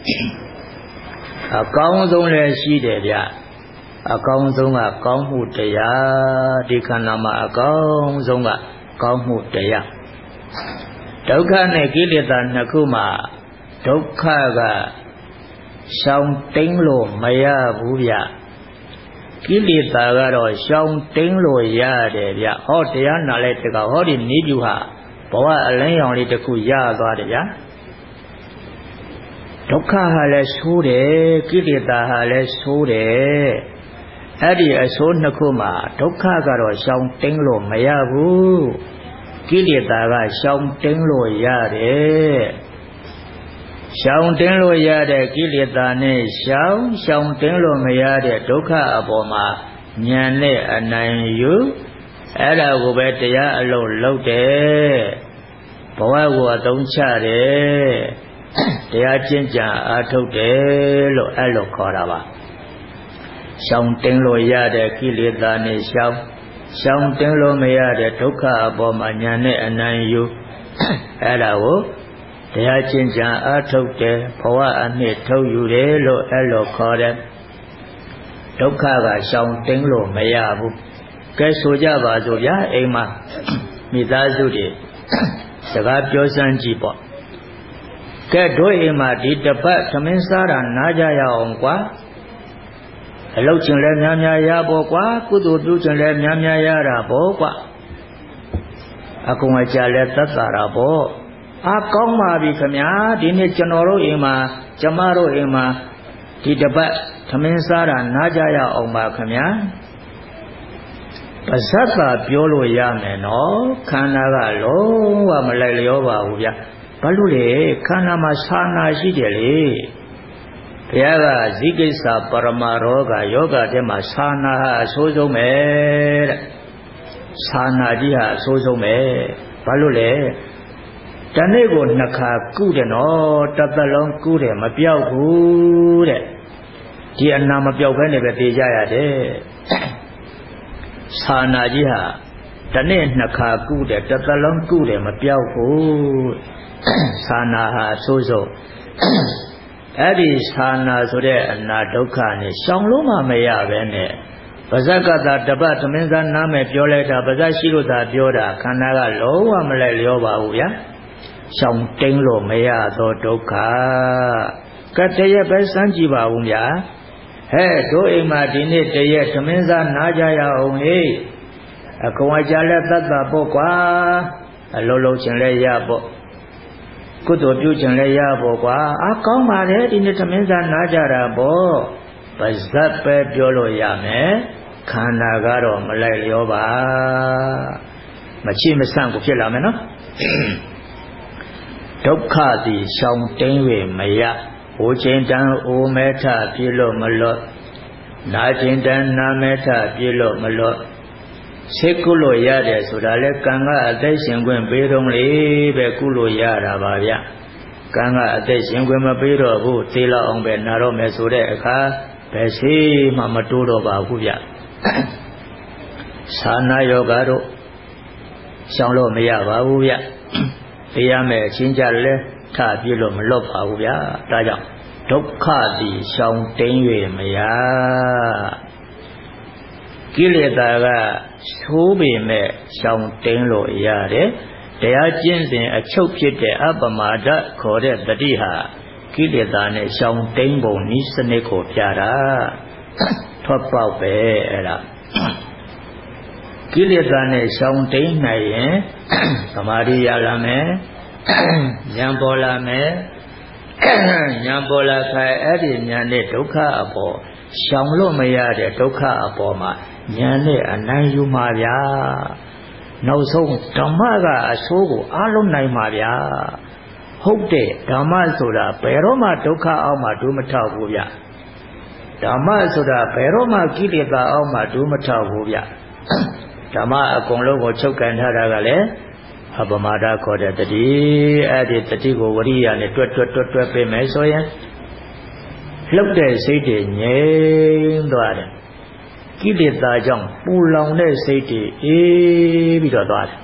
အကောင်းဆုံးလည်းရှိတယ်ဗျအကောင်းဆုံးကကောင်းမှုတရားဒီခန္ဓာမှာအကောင်းဆုံးကကောင်းမှုတရားဒုက္ခနဲ့ကိလေသာနှစ်ခုမှာဒုက္ခကရှောင်တိန်လို့မရဘူးဗျကိလေသာကတော့ရှောင်တိန်လို့ရတယ်ဗျဟောတရားနာလိုက်တကဟောဒီနိဗ္ဗာန်ဘဝအလင်းရောင်လေးတစ်ခုရသွားတယ်ဗျာဒုက္ခဟာလည်းဆိုးတယ်ကိလေသာဟာလည်းဆိုးတယ်အဲ့ဒီအဆိုးနှစ်ခုမှာဒုက္ခကတော့ရှောင်တိန်လို့မရဘူးကိလေသာကရှောင်တိန်လို့ရတယ်ရှောင်တင်းလို့ရတဲ့ကိလေသာနဲ့ရှောင်ရှောင်တင်းလို့မရတဲ့ဒုက္ခအပေါ်မှာဉာဏ်နဲ့အနိုင်ယူအဲ့ဒါကိုပဲတရားအလုံးလုပ်တယ်ဘဝကိုအသုံးချတယ်တရားကျင့်ကြံအားထုတ်တယ်လို့အဲ့လိုခေါ်တာပါရှောင်တင်းလို့ရတဲ့ကိလေသာနဲ့ရှောင်ရှောင်တင်းလို့မရတဲ့ဒုက္ခအပေါ်မှာဉာဏ်နဲ့အနိုင်ယူအဲ့ဒါကိုတရားကျင့်ကြံအားထုတ်တယ်ဘဝအနှစ်ထုတ်ယူတယ်လို့အဲ့လိုခေါ်တယ်ဒုက္ခကရှောင်တင်းလို့မရဘူးကဲဆိုကြပါစို့ဗျာအိမ်မှာမိသားစုတွေစကားပြောစမ်းကြည့်ပေါ့ကဲတို့အိမ်မှာဒီတပတ်သမင်းစားတာနားကြရအောင်ကွာအလုပ်ချင်လဲများများရဖို့ကွာကုသိုလ်ပြုချင်လဲများများရတာပေါ့ကွာအကုန်အကြလဲသက်သာတာပေါ့အာကောင်းပါပြီခင်ဗျာဒီနေ့ကျွန်တော်တို့အိမ်မှာကျမတို့အိမ်မှာဒီတပတ်သမင်းစားတာနားကြရအောင်ပါခင်ဗျာပါဇက်သာပြောလို့ရမယ်နော်ခန္ဓာကလုံးဝမလိုက်လျောပါဘူးဗျဘာလို့လဲခန္ဓာမှာသာနာရှိတယ်လေဘုရားကဇိကိစ္စပရမရောဂယောဂတဲ့မှာသာနာဟာအဆိုးဆုံးပဲတဲ့သာနာကြီးဟာအဆိုးဆုံးပဲဘာလို့လဲတနေ့ကိုနှစ်ခါကုတယ်နော်တစ်သက်လုံးကုတယ်မပြောက်ဘူးတဲ့ဒီအနာမပြောက်ဘဲနဲ့ပဲသိကြရတယ်သာနာကြီးဟာတနေ့နှစ်ခါကုတယ်တစ်သက်လုံးကုတယ်မပြောက်ဘူးသာနာဟာဆိုးဆိုးအဲ့ဒီသာနာဆိုတဲ့အနာဒုက္ခနဲ့ရှောင်လို့မှမရပဲနဲ့ပါဇက်ကသာတပတ်သမင်းစားနားမယ်ပြောလိုက်တာပါဇက်ရှိလို့သာပြောတာခန္ဓာကလုံးဝမလိုက်လျောပါဘူးဗျာရှောင်တိန်လို့မရသောဒုက္ခကတည်းကပဲစမ်းကြည့်ပါဦးဗျာဟဲ့တို့အိမ်မှာဒီနေ့တရက်သမင်းစားနားကြရအောင်ဟေးအကောင်အကြလဲသတ်တာပေါ့ကွာအလုံးလုံးချင်လဲရပေါ့ကုသိုလ်ပြုချင်လဲရပေါ့ကွာအာကောင်းပါတယ်ဒီနေ့သမင်းစားနားကြတာပေါ့ပါဇက်ပဲပြောလို့ရမယ်ခန္ဓာကတော့မလိုက်လျောပါမချိမဆန့်ကိုဖြစ်လာမယ်နော်ဒုက္ခသည်ရှောင်တိန်၍မရအိုချိန်တန်အိုမဲထပြေလို့မလွတ်နာချိန်တန်နာမဲထပြေလို့မလွတ်စိတ်ကုလို့ရတယ်ဆိုတာလဲကံကအသက်ရှင်ခွင့်ပေးတော့လေပဲကုလို့ရတာပါဗျကံကအသက်ရှင်ခွင့်မပေးတော့ဘူးသေလောက်အောင်ပဲနာတော့မယ်ဆိုတဲ့အခါဘယ်ရှိမှမတိုးတော့ပါဘူးဗျသာနာယောဂတို့ရှောင်လို့မရပါဘူးဗျသိရမယ်အချင်းကြလဲထပြည့်လို့မလွတ်ပါဘူးဗျာဒါကြောင့်ဒုက္ခသည်ရှောင်တိန်၍မရကိလေသာကသိုးပေမဲ့ရှောင်တိန်လို့ရတယ်တရားကျင့်စဉ်အချုပ်ဖြစ်တဲ့အပမာဒခေါ်တဲ့တတိဟာကိလေသာနဲ့ရှောင်တိန်ပုံဤစနစ်ကိုပြတာထွက်ပေါက်ပဲအဲ့ဒါကိလေသာနဲ့ရှောင်တိန်နိုင်ရင်သမာဓိရလာမယ်ဉာဏ်ပေါ်လာမယ်ဉာဏ်ပေါ်လာခိုင်အဲ့ဒီဉာဏ်နဲ့ဒုက္ခအပေါ်ရှောင်လို့မရတဲ့ဒုက္ခအပေါ်မှာဉာဏ်နဲ့အနိုင်ယူမှာဗျာနောက်ဆုံးဓမ္မကအဆိုးကိုအားလုံးနိုင်မှာဗျာဟုတ်တယ်ဓမ္မဆိုတာဘယ်တော့မှဒုက္ခအောက်မှာဒုမထောက်ဘူးဗျဓမ္မဆိုတာဘယ်တော့မှကိလေသာအောက်မှာဒုမထောက်ဘူးဗျဓမ္မအကုန်လုံးကိုချုပ်ကန်ထားတာကလည်းအပမာဒခေါ်တဲ့တတိအဲ့ဒီတတိကိုဝရိယနဲ့တွတ်တွတ်တွတ်တွတ်ပေးမယ်ဆိုရင်လှုပ်တဲ့စိတ်တွေငြိမ်သွားတယ်ကိလေသာကြောင့်ပူလောင်တဲ့စိတ်တွေအေးပြီးတော့သွားတယ်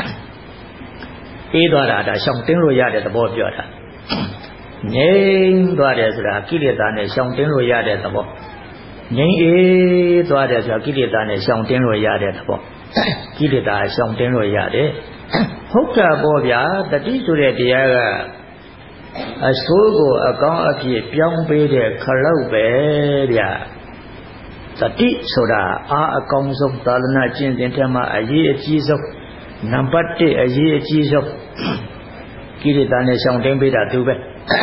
အေးသွားတာဒါရှောင်တင်းလို့ရတဲ့သဘောပြောတာငြိမ်သွားတယ်ဆိုတာကိလေသာနဲ့ရှောင်တင်းလို့ရတဲ့သဘောငြိမ်အေးသွားတယ်ဆိုတာကိလေသာနဲ့ရှောင်တင်းလို့ရတဲ့သဘောကိလေသာရှောင်တင်းလို့ရတယ်ဟုတ်တာပေါ့ဗျာတတိဆိုတဲ့တရားကအဆိုးကိုအကောင်းအဖြစ်ပြောင်းပေးတဲ့ခလောက်ပဲဗျာတတိဆိုတာအားအကောင်းဆုံးသာသနာကျင့်စဉ်ထဲမှာအရေးအကြီးဆုံးနံပါတ်တစ်အရေးအကြီးဆုံးကိလေသာနဲ့ရှောင်တင်းပေးတာသူပဲ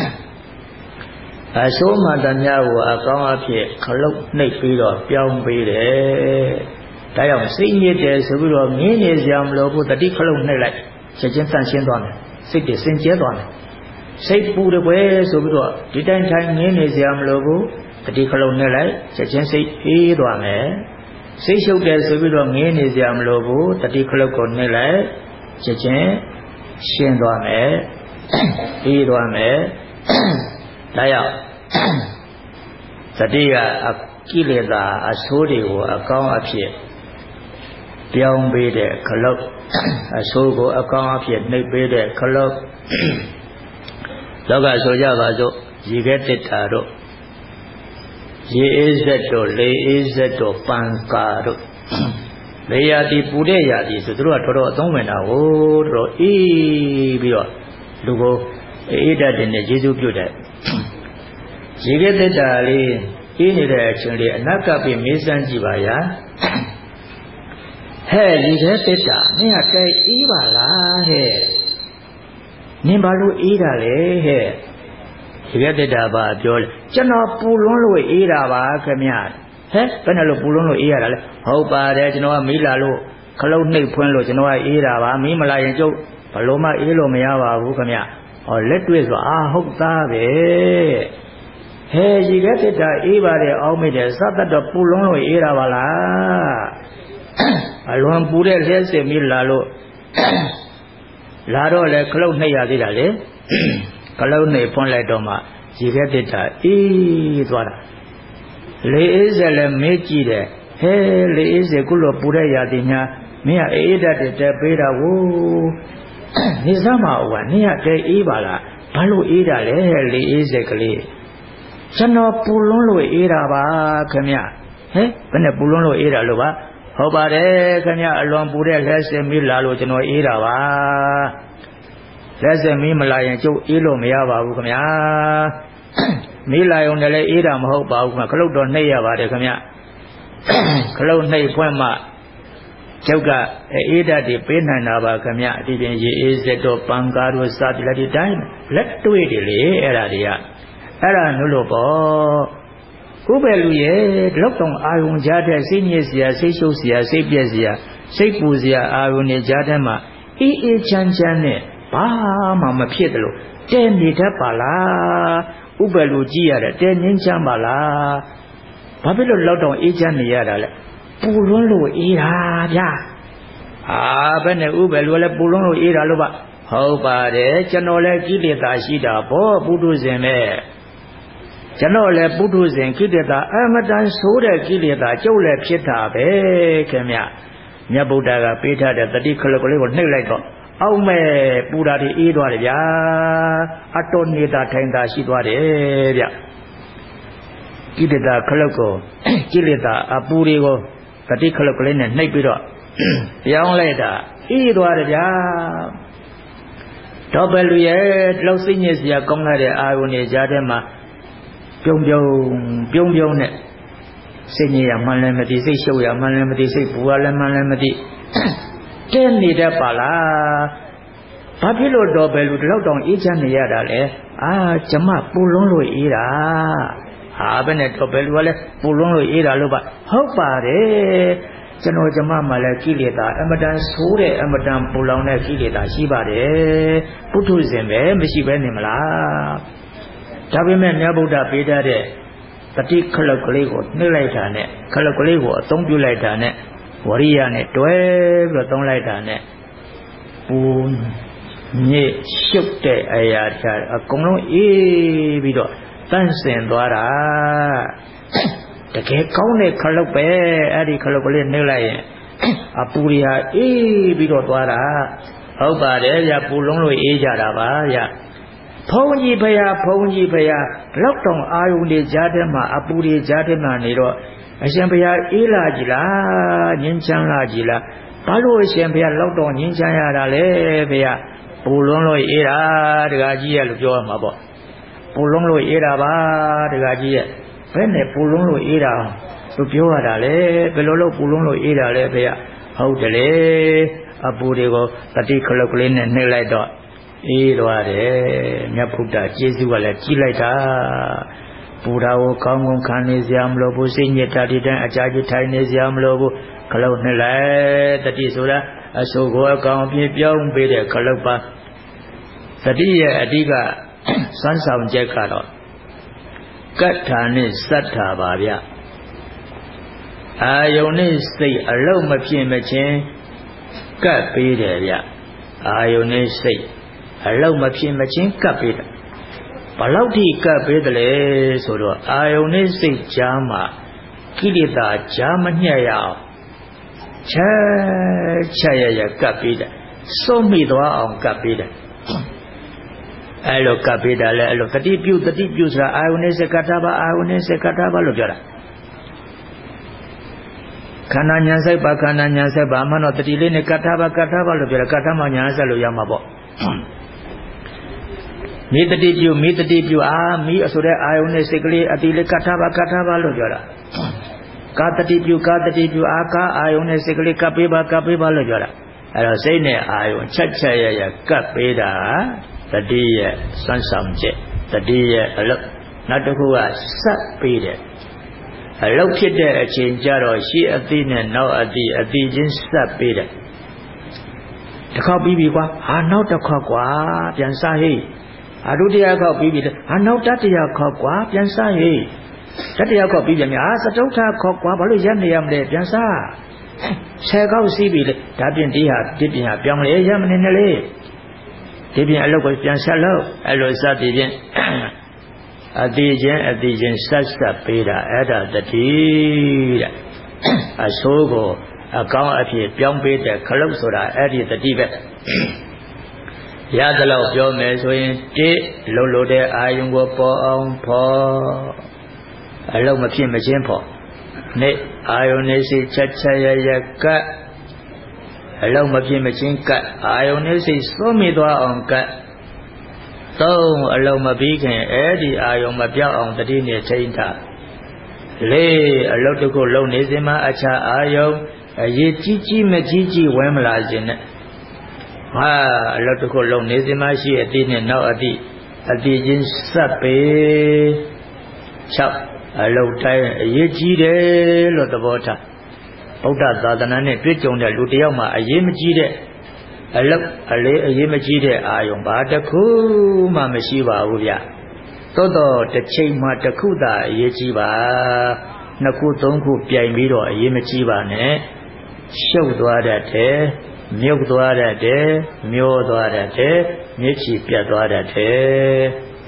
အဆိုးမှတည်းများကိုအကောင်းအဖြစ်ခလုတ်နှိပ်ပြီးတော့ပြောင်းပေးတယ်ဒါကြောင့်စိတ်ညစ်တယ်ဆိုပြီးတော့ငင်းနေစရာမလိုဘူးတတိခလုတ်နှိပ်လိုက်ချက်ချင်းတန့်ရှင်းသွားမယ်စိတ်တွေစင်ကြဲသွားမယ်စိတ်ပူတယ်ကွယ်ဆိုပြီးတော့ဒီတိုင်းထိုင်ငင်းနေစရာမလိုဘူးတတိခလုတ်နှိပ်လိုက်ချက်ချင်းစိတ်အေးသွားမယ်စိတ်ရှုပ်တယ်ဆိုပြီးတော့ငင်းနေစရာမလိုဘူးတတိခလုတ်ကိုနှိပ်လိုက်ချက်ချင်းရှင်းသွားမယ်အေးသွားမယ်ဒါကြောင့်တတိကကိလေသာအဆိုးတွေကိုအကောင်းအဖြစ်ပြောင်းပေးတဲ့ခလုတ်အဆိုးကိုအကောင်းအဖြစ်နှိပ်ပေးတဲ့ခလုတ်လောကဆိုကြပါစို့ရေခဲတစ်တာတို့ရေအေးဆက်တို့လေအေးဆက်တို့ပန်ကာတို့လေယာတိပူတဲ့ယာတိဆိုသူတို့ကတော်တော်အသုံးဝင်တာဟိုတော်တော်အေးပြီးတော့လူကိုအေးတတ်တဲ့နဲ့ကျေးဇူးပြုတဲ့ရေခဲတစ်တာလေးအေးနေတဲ့အချိန်လေးအနာကပ်ပြီးမေးစမ်းကြည့်ပါရာဟဲ့ရေခဲတစ်တာမင်းကကြိုက်အေးပါလားဟဲ့နင်ဘာလို့အေးတာလဲဟဲ့ရေခဲတစ်တာပါပြောလေကျွန်တော်ပူလွန်းလို့အေးတာပါခင်ဗျဟဲ့ဘယ်နဲ့လို့ပူလွန်းလို့အေးရတာလဲဟုတ်ပါတယ်ကျွန်တော်ကမီးလာလို့ခလုတ်နှိပ်ဖွင့်လို့ကျွန်တော်ကအေးတာပါမီးမလာရင်ကျုပ်ဘလို့မှအေးလို့မရပါဘူးခင်ဗျဟောလက်တွေ့ဆိုအာဟုတ်သားပဲဟဲ့ရေခဲတစ်တာအေးပါတယ်အောင်းမိတယ်စသတ်တော့ပူလွန်းလို့အေးတာပါလားအလွန်ပူတဲ့လျှက်စစ်မီးလာလို့လာတော့လေခလုတ်နှိပ်ရသေးတာလေခလုတ်နှိပ်ဖွင့်လိုက်တော့မှရေခဲတစ်တာအေးသွားတာလေအေးစက်လည်းမေးကြည့်တယ်ဟဲလေအေးစက်ကုလို့ပူတဲ့ရာသီများမင်းကအေးတတ်တဲ့တက်ပေးတာကိုနေစမ်းမအောင်ကနင်ကတဲအေးပါလားဘာလို့အေးတာလဲလေအေးစက်ကလေးကျွန်တော်ပူလွန်းလို့အေးတာပါခင်ဗျဟဲဘယ်နဲ့ပူလွန်းလို့အေးတာလို့ပါဟုတ်ပါတယ်ခင်ဗျအလွန်ပူတဲ့လက်စင်မီးလာလို့ကျွန်တော်အေးတာပါလက်စင်မီးမလာရင်ကျုပ်အေးလို့မရပါဘူးခင်ဗျမီးလာုံနဲ့လည်းအေးတာမဟုတ်ပါဘူးခင်ဗျခလုတ်တော့နှိပ်ရပါတယ်ခင်ဗျခလုတ်နှိပ်ဖွင့်မှကျုပ်ကအေးဓာတ်တွေပေးနိုင်တာပါခင်ဗျဒီပြင်ရေအေးစက်တော့ပန်ကားတို့စသည်လည်းဒီတိုင်းလက်တွေ့တွေလေအဲ့ဒါတွေကအဲ့ဒါလို့လို့ပေါ့ဥပ္ပလူရဲ့လောက်တောင်အာယုံကြားတဲ့စိတ်ညစ်စရာစိတ်ရှုပ်စရာစိတ်ပြက်စရာစိတ်ပူစရာအာယုံတွေကြားတဲ့မှာအေးအေးချမ်းချမ်းနဲ့ဘာမှမဖြစ်တယ်လို့တဲနေတတ်ပါလားဥပ္ပလူကြည့်ရတဲ့တဲငင်းချမ်းပါလားဘာဖြစ်လို့လောက်တောင်အေးချမ်းနေရတာလဲပူလွန်းလို့အေးတာဗျာဟာဘယ်နဲ့ဥပ္ပလူလည်းပူလွန်းလို့အေးတာလို့ပါဟုတ်ပါတယ်ကျွန်တော်လည်းကိလေသာရှိတာပေါ့ပုထုဇဉ်နဲ့ကျွန်တော်လည်းပုထုဇဉ်ကိလေသာအမတန်ဆိုးတဲ့ကိလေသာကျုပ်လည်းဖြစ်တာပဲခင်ဗျမြတ်ဗုဒ္ဓကပေးထားတဲ့တတိခလုတ်ကလေးကိုနှိပ်လိုက်တော့အောက်မဲ့ပူတာတွေအေးသွားတယ်ဗျာအတော်နေတာထိုင်တာရှိသွားတယ်ဗျကိလေသာခလုတ်ကိုကိလေသာအပူတွေကိုတတိခလုတ်ကလေးနဲ့နှိပ်ပြီးတော့ပြောင်းလိုက်တာအေးသွားတယ်ဗျာတော့ဘယ်လူရဲ့လောက်စိတ်ညစ်စရာကောင်းတဲ့အာယုန်တွေကြားထဲမှာပြုံပြုံပြုံပြုံနဲ့စိတ်ညစ်ရမှန်းလည်းမသိစိတ်ရှုပ်ရမှန်းလည်းမသိစိတ်ပူရလည်းမှန်းလည်းမသိတဲနေတတ်ပါလားဘာဖြစ်လို့တော့ဘယ်လူတလောက်တောင်အေးချမ်းနေရတာလဲအာကျမပူလွန်းလို့အေးတာဟဟာဘယ်နဲ့တော့ဘယ်လိုလဲပူလွန်းလို့အေးတာလို့ပါဟုတ်ပါတယ်ကျွန်တော်ကျမမှလည်းကိလေသာအမတန်ဆိုးတဲ့အမတန်ပူလောင်တဲ့ကိလေသာရှိပါတယ်ပုထုဇဉ်ပဲမရှိပဲနေမလားဒါပေမဲ့မြတ်ဗုဒ္ဓပေးထားတဲ့တတိခလုတ်ကလေးကိုနှိမ့်လိုက်တာနဲ့ခလုတ်ကလေးကိုအသုံးပြုလိုက်တာနဲ့ဝရိယနဲ့တွဲပြီးတော့သုံးလိုက်တာနဲ့ပူညစ်ရှုပ်တဲ့အရာတွေအကုန်လုံးအေးပြီးတော့တန့်စင်သွားတာတကယ်ကောင်းတဲ့ခလုတ်ပဲအဲ့ဒီခလုတ်ကလေးနှိမ့်လိုက်ရင်အပူတွေဟာအေးပြီးတော့သွားတာဟုတ်ပါတယ်ဗျပူလုံးလို့အေးကြတာပါဗျဘုန်းကြီးဖရာဘုန်းကြီးဖရာလောက်တောင်အာယုန်တွေကြားထဲမှာအပူတွေကြားထဲမှာနေတော့အရှင်ဘုရားအေးလာကြည်လားငြင်းချမ်းလာကြည်လားဘာလို့အရှင်ဘုရားလောက်တောင်ငြင်းချမ်းရတာလဲဘုရားပူလုံးလို့အေးတာတခါကြီးရလို့ပြောရမှာပေါ့ပူလုံးလို့အေးတာပါတခါကြီးရဘယ်နဲ့ပူလုံးလို့အေးတာလို့ပြောရတာလဲဘယ်လိုလို့ပူလုံးလို့အေးတာလဲဘုရားဟုတ်တယ်လေအပူတွေကိုတတိခလုတ်ကလေးနဲ့နှိမ့်လိုက်တော့အေးသွားတယ်မြတ်ဗုဒ္ဓကျေးဇူးကလည်းကြီးလိုက်တာပူတာကိုကောင်းကောင်းခံနေစရာမလိုဘူးစိတ်ညစ်တာဒီတိုင်းအကြာကြီးထိုင်နေစရာမလိုဘူးခလုတ်နှိမ့်လိုက်တတိဆိုတာအဆိုးကိုအကောင်အပြည့်ပြောင်းပေးတဲ့ခလုတ်ပါတတိရဲ့အဓိကစွမ်းဆောင်ချက်ကတော့ကတ္ထာနဲ့စတ္ထာပါဗျအာယုန်နဲ့စိတ်အလုံးမဖြစ်မချင်းကပ်ပေးတယ်ဗျအာယုန်နဲ့စိတ်အလုံးမဖြစ်မချင်းကပ်ပေးတယ်ဘလောက်ထိကပ်ပေးတယ်လဲဆိုတော့အာယုန်နဲ့စိတ်ကြားမှာကိလေသာကြားမညှက်ရအောင်ချက်ချက်ရရကပ်ပေးတယ်စွန့်မိသွားအောင်ကပ်ပေးတယ်အဲ့လိုကပ်ပေးတာလဲအဲ့လိုတတိပြုတတိပြုဆိုတာအာယုန်နဲ့စိတ်ကပ်တာပါအာယုန်နဲ့စိတ်ကပ်တာပါလို့ပြောတာခန္ဓာညာဆိုင်ပါခန္ဓာညာဆိုင်ပါမှတော့တတိလေးနဲ့ကတ်ထားပါကတ်ထားပါလို့ပြောတယ်ကတ်ထားမှညာဆိုင်လို့ရမှာပေါ့မိတတိပြုမိတတိပြုအာမိအဆိုတဲ့အာယုန်နဲ့စိတ်ကလေးအတိလေးကတ်ထားပါကတ်ထားပါလို့ပြောတာကာတတိပြုကာတတိပြုအာကာအာယုန်နဲ့စိတ်ကလေးကပ်ပေးပါကပ်ပေးပါလို့ပြောတာအဲ့တော့စိတ်နဲ့အာယုန်ချက်ချက်ရရကပ်ပေးတာတတိရဲ့စွမ်းဆောင်ချက်တတိရဲ့အလုပ်နောက်တစ်ခုကစက်ပေးတယ်အလုပ်ဖြစ်တဲ့အချိန်ကျတော့ရှေ့အသိနဲ့နောက်အသိအသိချင်းစပ်ပေးတယ်တစ်ခေါက်ပြီးပြီကွာဟာနောက်တစ်ခေါက်ကွာပြန်စားဟိဟာဒုတိယခေါက်ပြီးပြီဟာနောက်တတိယခေါက်ကွာပြန်စားဟိတတိယခေါက်ပြီးပြန်ပြီဟာစတုထခေါက်ကွာဘာလို့ရပ်နေရမလဲပြန်စားဆယ်ခေါက်စီးပြီလေဒါပြင်ဒီဟာဒီပြင်ဟာပြောင်းလေရမနေနဲ့လေဒီပြင်အလုပ်ကိုပြန်ဆက်လို့အဲ့လိုစသည်ဖြင့်အတိချင်းအတိချင်းဆက်ဆက်ပေးတာအဲ့ဒါတတိတဲ့အဆိုးကိုအကောင်းအဖြစ်ပြောင်းပေးတဲ့ခလုတ်ဆိုတာအဲ့ဒီတတိပဲရသလောက်ပြောမယ်ဆိုရင်တိလုံလို့တဲ့အာယုံကိုပေါ်အောင်ဖော်အလုံးမဖြစ်မချင်းဖော်နေအာယုန်နေစိတ်ချက်ချက်ရရကတ်အလုံးမဖြစ်မချင်းကတ်အာယုန်နေစိတ်စွန့်မိသွားအောင်ကတ်သုံးအလုံးမပြီးခင်အဲ့ဒီအာယုန်မပြောက်အောင်တတိနဲ့ထိန်းထားလေးအလုံးတစ်ခုလုံးနေစင်မှာအခြားအာယုန်အရေးကြီးကြီးမကြီးကြီးဝဲမလာခြင်းနဲ့ဟာအလုံးတစ်ခုလုံးနေစင်မှာရှိအတိနဲ့နောက်အတိအတိချင်းစပ်ပေ၆အလုံးတိုင်းအရေးကြီးတယ်လို့သဘောထားဗုဒ္ဓသာသနာနဲ့တွေ့ကြုံတဲ့လူတယောက်မှာအရေးမကြီးတဲ့အလုံးအလေးအရေးမကြီးတဲ့အာယုံဘာတစ်ခုမှမရှိပါဘူးဗျသို့တော့တစ်ချိန်မှတစ်ခုသာအရေးကြီးပါနှစ်ခုသုံးခုပြိုင်ပြီးတော့အရေးမကြီးပါနဲ့ရှုပ်သွားတတ်တယ်မြုပ်သွားတတ်တယ်မျောသွားတတ်တယ်မျက်ခြေပြတ်သွားတတ်တယ်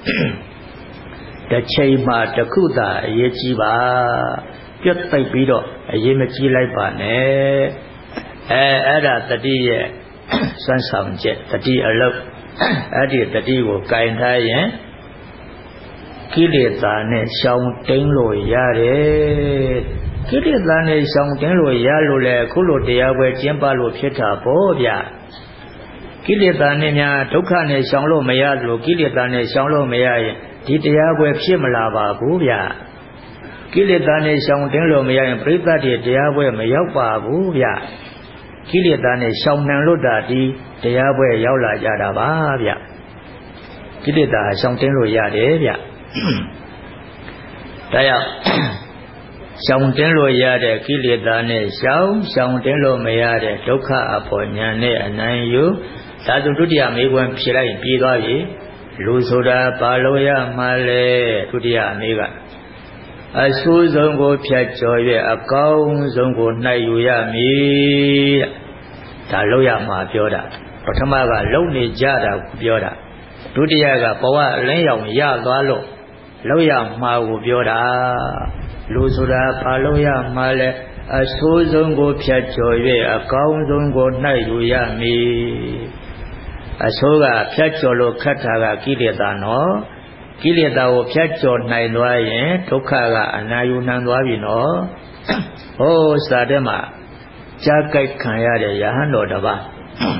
တစ်ချိန်မှတစ်ခုသာအရေးကြီးပါပြတ်သိပ်ပြီးတော့အရေးမကြီးလိုက်ပါနဲ့အဲအဲ့ဒါတတိရဲ့စွမ်းဆောင်ချက်တတိအလုပ်အဲ့ဒီတတိကိုကင်ထားရင်ကိလေသာနဲ့ရှောင်တိန်လို့ရတယ်ကိလေသာနဲ့ရှောင်တိန်လို့ရလို့လေခုလိုတရားပွဲကျင်းပလို့ဖြစ်တာပေါ့ဗျကိလေသာနဲ့များဒုက္ခနဲ့ရှောင်လို့မရလို့ကိလေသာနဲ့ရှောင်လို့မရရင်ဒီတရားပွဲဖြစ်မလာပါဘူးဗျကိလေသာနဲ့ရှောင်တင်းလို့မရရင်ပြိဿတ်တွေတရားပွဲမရောက်ပါဘူးဗျကိလေသာနဲ့ရှောင်နှံလို့တာဒီတရားပွဲရောက်လာကြတာပါဗျကိလေသာရှောင်တင်းလို့ရတယ်ဗျဒါကြောင့်ရှောင်တင်းလို့ရတဲ့ကိလေသာနဲ့ရှောင်ရှောင်တင်းလို့မရတဲ့ဒုက္ခအပေါ်ဉာဏ်နဲ့အနိုင်ယူဒါဆိုဒုတိယမေးခွန်းဖြေလိုက်ပြီးသွားပြီလူဆိုတာဘာလို့ရမှလဲဒုတိယအမေးကအဆိုးဆုံးကိုဖြတ်ကျော်၍အကောင်းဆုံးကိုနှိုက်ယူရမည်တဲ့ဒါလို့ရမှာပြောတာပထမကလုံနေကြတာကိုပြောတာဒုတိယကဘဝအလင်းရောင်ရသွားလို့လို့ရမှာကိုပြောတာလူဆိုတာဘာလို့ရမှာလဲအဆိုးဆုံးကိုဖြတ်ကျော်၍အကောင်းဆုံးကိုနှိုက်ယူရမည်အဆိုးကဖြတ်ကျော်လို့ခတ်တာကကိလေသာနော်ကိလေသာကိုဖြတ်ကျော်နိုင်သွားရင်ဒုက္ခကအနာယူနိုင်သွားပြီနော်ဟိုးစာထဲမှာကြားကြိုက်ခံရတဲ့ယဟန်တော်တစ်ပါး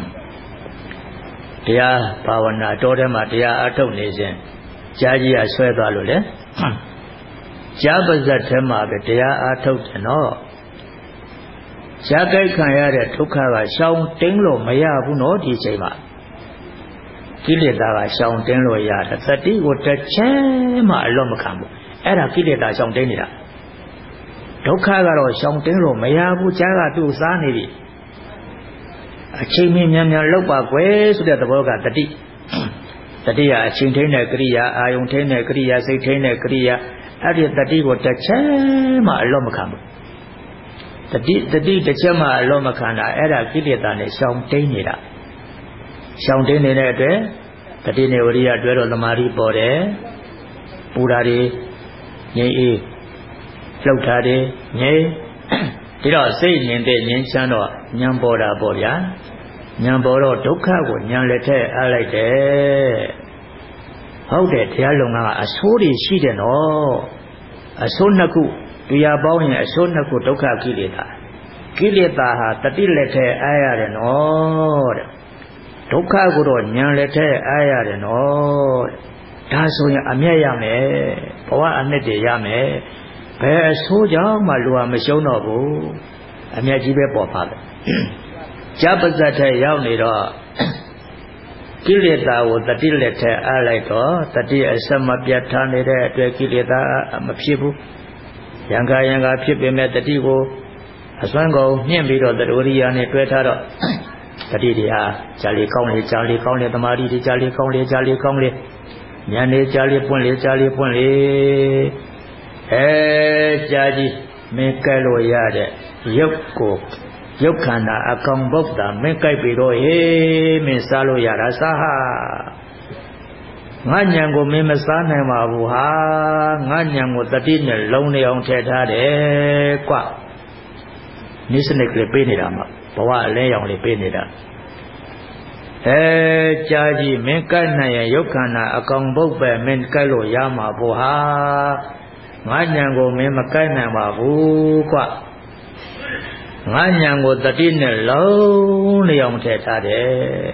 တရားဘာဝနာတော်ထဲမှာတရားအထုတ်နေစဉ်ကြားကြီးကဆွဲသွားလို့လေကြားပါဇက်ထဲမှာပဲတရားအထုတ်တယ်နော်ကြားကြိုက်ခံရတဲ့ဒုက္ခကရှောင်တင်းလို့မရဘူးနော်ဒီချိန်မှာကိလေသာကရှောင်တင်းလို့ရတယ်သတိကိုတစ်ချက်မှအလွတ်မခံဘူးအဲ့ဒါကိလေသာရှောင်တင်းနေတာဒုက္ခကတော့ရှောင်တင်းလို့မရဘူးကြားကသူ့စားနေပြီအချိန်မင်းမြန်မြန်လောက်ပါကွယ်ဆိုတဲ့သဘောကတတိတတိယအချိန်ထိန်းတဲ့ကရိယာအာယုံထိန်းတဲ့ကရိယာစိတ်ထိန်းတဲ့ကရိယာအဲ့ဒီတတိကိုတစ်ချက်မှအလွတ်မခံဘူးတတိတတိတစ်ချက်မှအလွတ်မခံတာအဲ့ဒါကိလေသာနဲ့ရှောင်တင်းနေတာရှောင်တင်းနေတဲ့အတွက်တတိနဲ့ဝရိယတွဲတော့သမာဓိပေါ်တယ်ပူတာတွေငြိမ်းအေးလှုပ်တာတွေငြိမ်းဒီတော့စိတ်ငြိမ်တဲ့ငြိမ်းချမ်းတော့ဉာဏ်ပေါ်တာပေါ့ဗျာဉာဏ်ပေါ်တော့ဒုက္ခကိုဉာဏ်လက်ထက်အားလိုက်တယ်ဟုတ်တယ်တရားလုံကအဆိုးတွေရှိတယ်နော်အဆိုးနှစ်ခုတရားပေါင်းရင်အဆိုးနှစ်ခုဒုက္ခကိလေသာကိလေသာဟာတတိလက်ထက်အားရတယ်နော်တဲ့ဒုက္ခကိုတော့ဉာဏ်လက်ထက်အားရတယ်နော်ဒါဆိုရင်အမျက်ရမယ်ဘဝအနှစ်တွေရမယ်ဘယ်အဆိုးကြောင့်မှလူဟာမရှုံးတော့ဘူးအမျက်ကြီးပဲပေါ်ပါပဲကြားပါဇက်ထဲရောက်နေတော့ကိလေသာကိုတတိလက်ထက်အားလိုက်တော့တတိအဆက်မပြတ်ထားနေတဲ့အတွက်ကိလေသာမဖြစ်ဘူးယံခါယံခါဖြစ်ပေမဲ့တတိကိုအစွမ်းကုန်မြင့်ပြီးတော့တရဝရိယာနဲ့တွဲထားတော့တတိတွေဟာဂျာလီကောင်းလေဂျာလီကောင်းလေသမာဓိတွေဂျာလီကောင်းလေဂျာလီကောင်းလေဉာဏ်လေးဂျာလီပွင့်လေဂျာလီပွင့်လေအဲကြာကြီးမင်းကဲလို့ရတဲ့ရုပ်ကိုရုပ်ခန္ဓာအကောင်ဘုတ်တာမင်းကြိုက်ပြီးတော့ဟေးမင်းစားလို့ရတာစားဟာငါညံကိုမင်းမစားနိုင်ပါဘူးဟာငါညံကိုတတိနဲ့လုံးနေအောင်ထည့်ထားတယ်ကွနိစ္စနစ်ကလေးပေးနေတာမှာဘဝအလဲရောင်လေးပေးနေတာအဲကြာကြီးမင်းကြိုက်နိုင်ရင်ရုပ်ခန္ဓာအကောင်ဘုတ်ပဲမင်းကြိုက်လို့ရမှာဘူးဟာငါညံကိုမင်းမကြိုက်နိုင်ပါဘူးကွငါညံကိုတတိနဲ့လုံးလျောင်ထည့်ထားတယ်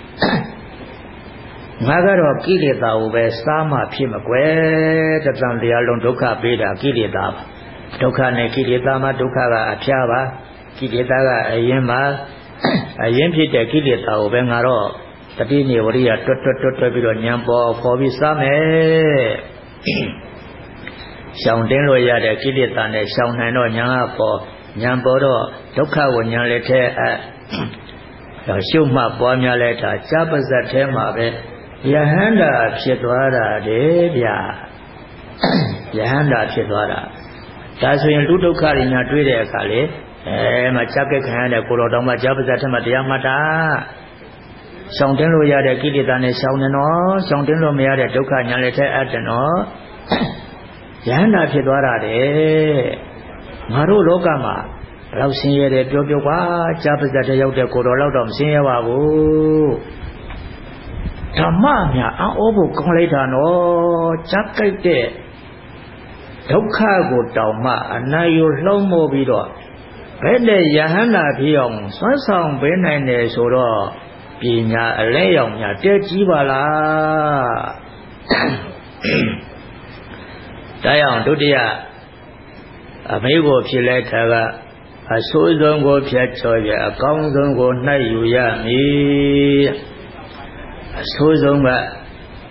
ငါကတော့ကိလေသာကိုပဲစားမှဖြစ်မကွယ်တသံတရားလုံးဒုက္ခပေးတာကိလေသာပါဒုက္ခနဲ့ကိလေသာမှာဒုက္ခကအဖျားပါကိလေသာကအရင်ပါအရင်ဖြစ်တဲ့ကိလေသာကိုပဲငါတော့တတိနဲ့ဝရိယတွတ်တွတ်တွတ်တွတ်ပြီးတော့ညံပေါ်ပေါ်ပြီးစားမယ်ရှောင်တင်းလို့ရတဲ့ကိလေသာနဲ့ရှောင်နိုင်တော့ညာပေါ်ညာပေါ်တော့ဒုက္ခကိုညာလက်ထဲအဲရှုမှတ်ပွားများလဲတာကြားပါဇက်ထဲမှာပဲယဟန္တာဖြစ်သွားတာတဲ့ဗျာယဟန္တာဖြစ်သွားတာဒါဆိုရင်လူဒုက္ခတွေညာတွေးတဲ့အခါလေအဲမှာကြားကြခံရတဲ့ကိုတော်တော်မှကြားပါဇက်ထဲမှာတရားမှတ်တာရှောင်တင်းလို့ရတဲ့ကိလေသာနဲ့ရှောင်နေနော်ရှောင်တင်းလို့မရတဲ့ဒုက္ခညာလက်ထဲအပ်တယ်နော်ယဟန္တာဖြစ်သွားတာတဲ့ငါတို့လောကမှာဘယ်လောက်ဆင်းရဲတယ်ပြောပြောကွာကြားပါဇက်ထဲရောက်တဲ့ကိုတော်လောက်တော့မဆင်းရဲပါဘူးဓမ္မများအောင်းဖို့ကောင်းလိုက်တာနော်ကြားကြိုက်တဲ့ဒုက္ခကိုတောင်မှအနာယုလှုံ့မိုးပြီးတော့ဘယ်နဲ့ယဟန္တာဖြစ်အောင်စွမ်းဆောင်ပေးနိုင်တယ်ဆိုတော့ပညာအလဲရောက်ညာတဲကြီးပါလားဒါကြောင့်ဒုတိယအမေကိုဖြစ်လိုက်တာကအဆိုးဆုံးကိုဖြတ်ကျော်ရအကောင်းဆုံးကိုနှိုက်ယူရမည်အဆိုးဆုံးက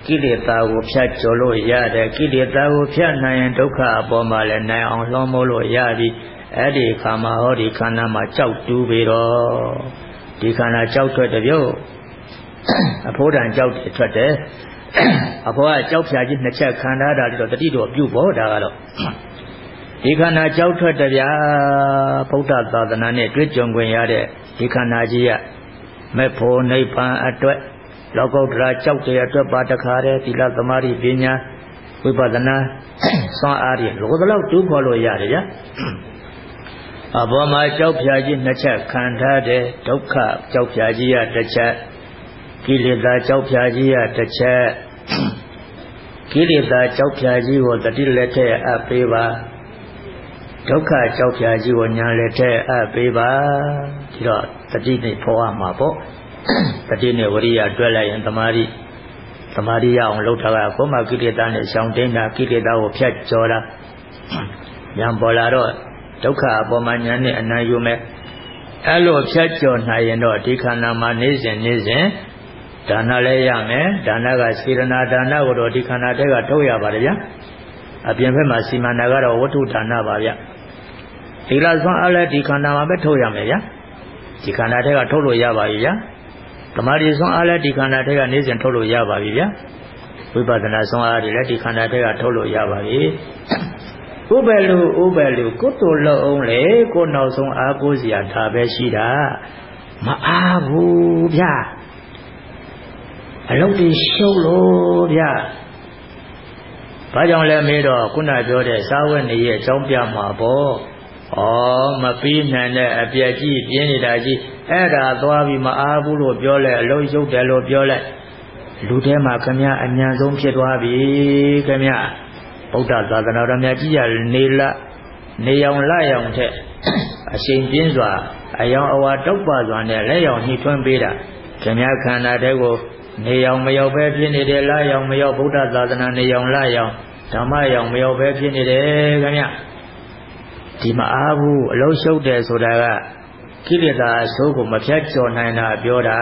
ကိလေသာကိုဖြတ်ကျော်လို့ရတယ်ကိလေသာကိုဖြတ်နိုင်ရင်ဒုက္ခအပေါ်မှာလည်းနိုင်အောင်လွှမ်းမိုးလို့ရပြီအဲ့ဒီခါမှာဟောဒီခန္ဓာမှာကြောက်တူးပြီးတော့ဒီခန္ဓာကြောက်ထွက်တဲ့ပြုတ်အဖိုးတန်ကြောက်ထွက်တယ်အဖိုးကကြောက်ဖြာကြီးနှစ်ချက်ခံထားတာတော့တတိတော်ပြုတ်ဖို့ဒါကတော့ဒီခန္ဓာကြောက်ထွက်တဲ့ဗျာဗုဒ္ဓသာသနာနဲ့တွေ့ကြုံခွင့်ရတဲ့ဒီခန္ဓာကြီးကမေဖို့နိဗ္ဗာန်အတွက်လောကုတ္တရာကြောက်တဲ့အတွက်ပါတခါတည်းသီလသမာဓိပညာဝိပဿနာစွမ်းအားဖြင့်လောကလောက်တူးခေါ်လို့ရတယ်ဗျာအဘောမှာကြောက်ဖြာကြီးနှစ်ချက်ခံထားတဲ့ဒုက္ခကြောက်ဖြာကြီးရတစ်ချက်ကိလေသာကြောက်ဖြာကြီးရတစ်ချက်ကိလေသာကြောက်ဖြာကြီးကိုတတိလက်ထက်အပ်ပေးပါဒုက္ခကြောက်ဖြာကြီးကိုညာလက်ထက်အပ်ပေးပါဒီတော့တတိနဲ့ဖော်ရမှာပေါ့တတိနဲ့ဝရိယတွဲလိုက်ရင်သမာဓိသမာဓိရအောင်လုပ်ထားတာကိုမှကိလေသာနဲ့ရှောင်တင်းတာကိလေသာကိုဖြတ်ကျော်တာညာပေါ်လာတော့ဒုက္ခအပေါ်မှာညာနဲ့အနံ့ယူမယ်အဲ့လိုဖြတ်ကျော်နိုင်ရင်တော့ဒီခန္ဓာမှာနေစဉ်နေစဉ်ဒါနလည်းရမယ်ဒါနကစေရနာဒါနကိုတော့ဒီခန္ဓာတဲကထုတ်ရပါတယ်ဗျာအပြင်ဘက်မှာစီမန္တာကတော့ဝတ္ထုဒါနပါဗျာဒီလားစွမ်းအားလည်းဒီခန္ဓာမှာပဲထုတ်ရမယ်ဗျာဒီခန္ဓာတဲကထုတ်လို့ရပါပြီဗျာသမာဓိစွမ်းအားလည်းဒီခန္ဓာတဲကနေစဉ်ထုတ်လို့ရပါပြီဗျာဝိပဿနာစွမ်းအားတွေလည်းဒီခန္ဓာတဲကထုတ်လို့ရပါပြီဥပ္ပလူဥပ္ပလူကုသိုလ်လုပ်အောင်လေကိုနောက်ဆုံးအားကိုးစရာဒါပဲရှိတာမအားဘူးဗျာအလုပ်တွေရှုပ်လို့ဗျာဘာကြောင့်လဲမေးတော့ခုနပြောတဲ့စာဝတ်နေရဲ့အကြောင်းပြမှာပေါ့ဩမပြီးနိုင်တဲ့အပြက်ကြီးပြင်းနေတာကြီးအဲ့ဒါသွားပြီးမအားဘူးလို့ပြောလဲအလုံးရုပ်တယ်လို့ပြောလဲလူထဲမှာခမည်းအញ្ញံဆုံးဖြစ်သွားပြီခမည်းဗုဒ္ဓသာသနာတော်များကြီးရနေလနေရောင်လရောင်ထက်အချိန်ပြင်းစွာအယောင်အဝါတောက်ပါစွာနဲ့လက်ရောင်ညှိထွန်းပေးတာခမည်းခန္ဓာတဲ့ကိုနေရောင်မရောက်ပဲဖြစ်နေတယ်လရောင်မရောက်ဗုဒ္ဓသာသနာနေရောင်လရောင်ဓမ္မရောင်မရောက်ပဲဖြစ်နေတယ်ခင်ဗျဒီမအားဘူးအလုံးရှုပ်တယ်ဆိုတာကကိလေသာအဆိုးကိုမဖြတ်ကျော်နိုင်တာပြောတာ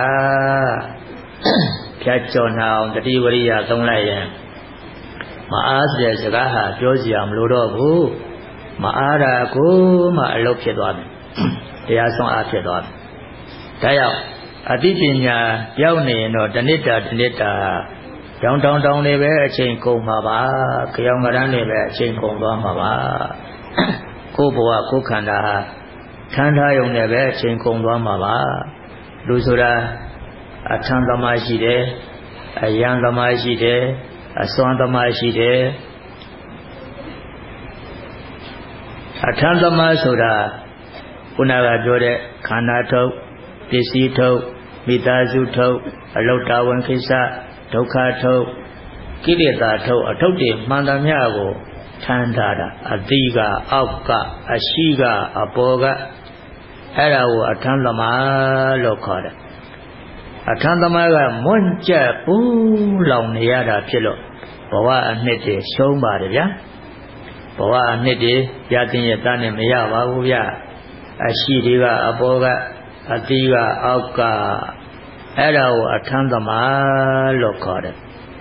ဖြတ်ကျော်နိုင်အောင်တတိဝရိယသုံးလိုက်ရင်မအားတဲ့စကားဟာပြောစရာမလိုတော့ဘူးမအားတာကိုမှအလုံးဖြစ်သွားတယ်တရားဆုံးအားဖြစ်သွားတယ်ဒါကြောင့်အသိပညာပြောင်းနေရင်တော့တဏိတာတဏိတာတောင်းတောင်းတောင်းနေပဲအချိန်ကုန်မှာပါကြောင်ကရမ်းနေပဲအချိန်ကုန်သွားမှာပါကိုယ်ဘဝကိုယ်ခန္ဓာဟာထမ်းထားရုံနဲ့ပဲအချိန်ကုန်သွားမှာပါလူဆိုတာအထမ်းသမားရှိတယ်အယံသမားရှိတယ်အစွမ်းသမားရှိတယ်အထမ်းသမားဆိုတာခုနကပြောတဲ့ခန္ဓာထုတ်ပစ္စည်းထုတ်မိသားစုထုတ်အလုတာဝန်ကိစ္စဒုက္ခထုတ်ကိလေသာထုတ်အထုတ်တွေမှန်သမျှကိုထမ်းထားတာအတိကအောက်ကအရှိကအပေါ်ကအဲ့ဒါကိုအထမ်းသမားလို့ခေါ်တယ်အထမ်းသမားကမွန့်ကျက်ပူးလောင်နေရတာဖြစ်လို့ဘဝအနှစ်တွေရှုံးပါတယ်ဗျာဘဝအနှစ်တွေရတဲ့ရတဲ့နဲ့မရပါဘူးဗျာအရှိတွေကအပေါ်ကအတိကအောက်ကအဲ့ဒါကိုအထမ်းသမားလို့ခေါ်တယ်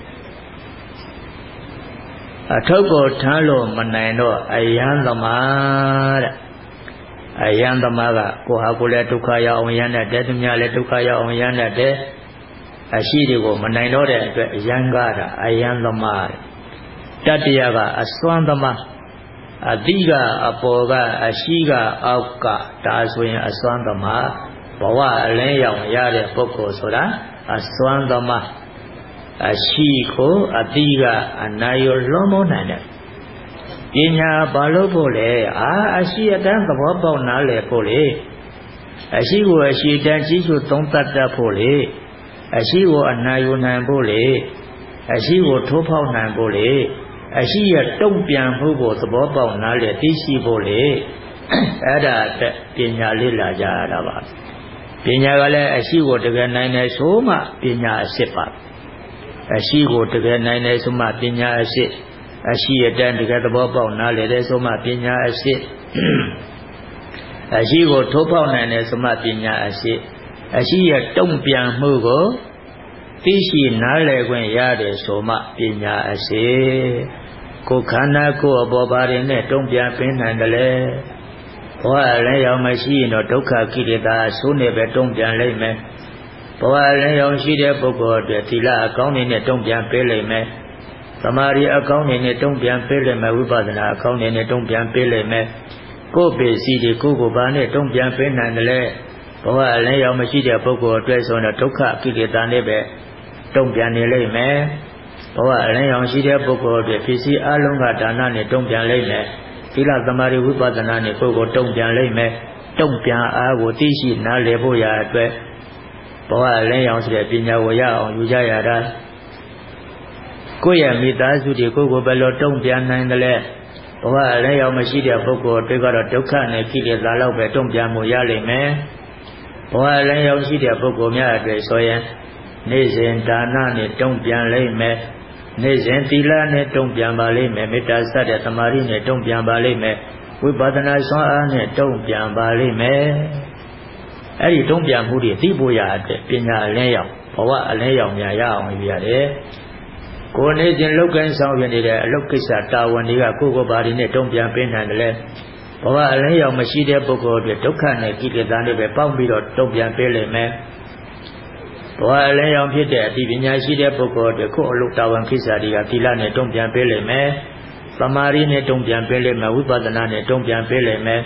အထုပ်ကိုထမ်းလို့မနိုင်တော့အယံသမားတဲ့အယံသမားကကိုဟာကိုလည်းဒုက္ခရောက်အောင်ရမ်းတဲ့သူများလည်းဒုက္ခရောက်အောင်ရမ်းတဲ့အရှိတွေကိုမနိုင်တော့တဲ့အတွက်အယံကားတာအယံသမားတတ္တယကအစွမ်းသမားအတိကအပေါ်ကအရှိကအောက်ကဒါဆိုရင်အစွမ်းသမားဘဝအလင်းရောင်ရတဲ့ပုဂ္ဂိုလ်ဆိုတာအစွမ်းသမားအရှိကိုအတိကအနာယလွန်မိုးနိုင်တယ်ပညာဘာလို့ဖို့လဲအာအရှိအတန်းသဘောပေါက်နားလည်ဖို့လေအရှိကိုအရှိတန်းကြီးစုသုံးသတ်တတ်ဖို့လေအရှိကိုအနာယနိုင်ဖို့လေအရှိကိုထိုးဖောက်နိုင်ဖို့လေအရှိရတုံ့ပြန်မှုကိုသဘောပေါက်နားလည်သိရှိဖို့လေအဲ့ဒါအတွက်ပညာလေ့လာကြရတာပါပညာကလည်းအရှိကိုတကယ်နိုင်တယ်ဆိုမှပညာအစစ်ပါအရှိကိုတကယ်နိုင်တယ်ဆိုမှပညာအစစ်အရှိအတန်းတကယ်သဘောပေါက်နားလည်တယ်ဆိုမှပညာအစစ်အရှိကိုထိုးပေါက်နိုင်တယ်ဆိုမှပညာအစစ်အရှိရတုံ့ပြန်မှုကိုသိရှိနားလည်ခွင့်ရတယ်ဆိုမှပညာအစေကိုခန္ဓာကိုယ်အပေါ်ဘာတွေနဲ့တုံ့ပြန်ပင်နိုင်တယ်လဲဘဝလည်းရောက်မရှိရင်တော့ဒုက္ခကိလေသာဆိုးနေပဲတုံ့ပြန်လိမ့်မယ်ဘဝလည်းရောက်ရှိတဲ့ပုဂ္ဂိုလ်အတွက်သီလအကောင်းနေနဲ့တုံ့ပြန်ပေးလိမ့်မယ်သမာဓိအကောင်းနေနဲ့တုံ့ပြန်ပေးလိမ့်မယ်ဝိပဿနာအကောင်းနေနဲ့တုံ့ပြန်ပေးလိမ့်မယ်ကိုယ်ပစ္စည်းတွေကိုယ်ကိုယ်ဘာနဲ့တုံ့ပြန်ပေးနိုင်တယ်လဲဘဝလည်းရောက်မရှိတဲ့ပုဂ္ဂိုလ်အတွက်ဆိုတော့ဒုက္ခကိလေသာနဲ့ပဲတုံ့ပြန်နေလိမ့်မယ်ဘဝလည်းရောက်ရှိတဲ့ပုဂ္ဂိုလ်အတွက်ပစ္စည်းအလုံးကဒါနနဲ့တုံ့ပြန်လိမ့်မယ်သီလသမာဓိဝိပဿနာနဲ့ကိုယ်ကိုတုံ့ပြန်လိမ့်မယ်တုံ့ပြန်အားကိုသိရှိနားလည်ဖို့ရာအတွက်ဘဝလည်းရောက်ရှိတဲ့ပညာဝရအောင်ယူကြရတာကိုယ့်ရဲ့မိသားစုတွေကိုယ်ကိုဘယ်လိုတုံ့ပြန်နိုင်တယ်လဲဘဝလည်းရောက်မရှိတဲ့ပုဂ္ဂိုလ်တွေကတော့ဒုက္ခနဲ့ကိလေသာလောက်ပဲတုံ့ပြန်မှုရလိမ့်မယ်ဘဝလည်းရောက်ရှိတဲ့ပုဂ္ဂိုလ်များအတွက်ဆိုရင်နေ့စဉ်ဒါနနဲ့တုံ့ပြန်လိမ့်မယ်နေ့စဉ်သီလနဲ့တုံ့ပြန်ပါလိမ့်မယ်မေတ္တာစတဲ့သမာဓိနဲ့တုံ့ပြန်ပါလိမ့်မယ်ဝိပဿနာစွမ်းအားနဲ့တုံ့ပြန်ပါလိမ့်မယ်အဲ့ဒီတုံ့ပြန်မှုတွေသိဖို့ရအတွက်ပညာအလင်းရောက်ဘဝအလင်းရောက်များရအောင်ယူရတယ်ကိုယ်နေခြင်းလောက်ကင်းဆောင်ရနေတဲ့အလုတ်ကိစ္စတာဝန်တွေကကိုယ့်ကိုယ်ပါရီနဲ့တုံ့ပြန်ပေးနိုင်တယ်လေဘဝအလင်းရောက်မရှိတဲ့ပုဂ္ဂိုလ်တွေဒုက္ခနဲ့ကိလေသာတွေပဲပေါက်ပြီးတော့တုံ့ပြန်ပေးလိမ့်မယ်ဘဝအလင်းရောက်ဖြစ်တဲ့အတိပညာရှိတဲ့ပုဂ္ဂိုလ်တွေကိုယ့်အလုတ်တာဝန်ကိစ္စတွေကသီလနဲ့တုံ့ပြန်ပေးလိမ့်မယ်သမာဓိနဲ့တုံ့ပြန်ပေးလိမ့်မယ်ဝိပဿနာနဲ့တုံ့ပြန်ပေးလိမ့်မယ်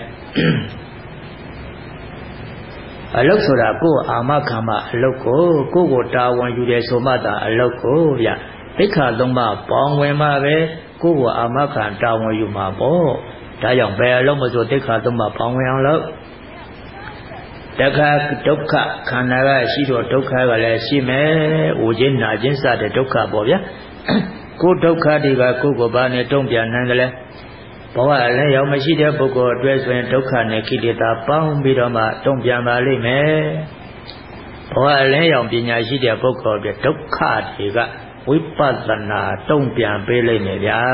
အလုတ်ဆိုတာကိုယ်အာမခံမှအလုတ်ကိုကိုယ့်ကိုတာဝန်ယူတယ်ဆိုမှသာအလုတ်ကိုဗျသိက္ခာသုံးပါးပေါင်းဝင်မှပဲကိုယ့်ကိုအာမခံတာဝန်ယူမှာပေါ့ဒါကြောင့်ဘယ်အလုတ်မဆိုသိက္ခာသုံးပါးပေါင်းဝင်အောင်လုပ်တခါဒုက္ခခန္ဓာကရှိတော့ဒုက္ခကလည်းရှိမယ်။ဝိခြင်းနာခြင်းစတဲ့ဒုက္ခပေါ့ဗျာ။ကိုယ်ဒုက္ခတွေကကိုယ်ကိုဘာနဲ့တုံ့ပြန်နိုင်တယ်လဲ။ဘဝလည်းရောက်မရှိတဲ့ပုဂ္ဂိုလ်အတွက်ဆိုရင်ဒုက္ခနဲ့ကိလေသာပေါင်းပြီးတော့မှတုံ့ပြန်ပါလိမ့်မယ်။ဘဝလည်းရောက်ပညာရှိတဲ့ပုဂ္ဂိုလ်အတွက်ဒုက္ခတွေကဝိပဿနာတုံ့ပြန်ပေးလိမ့်မယ်ဗျာ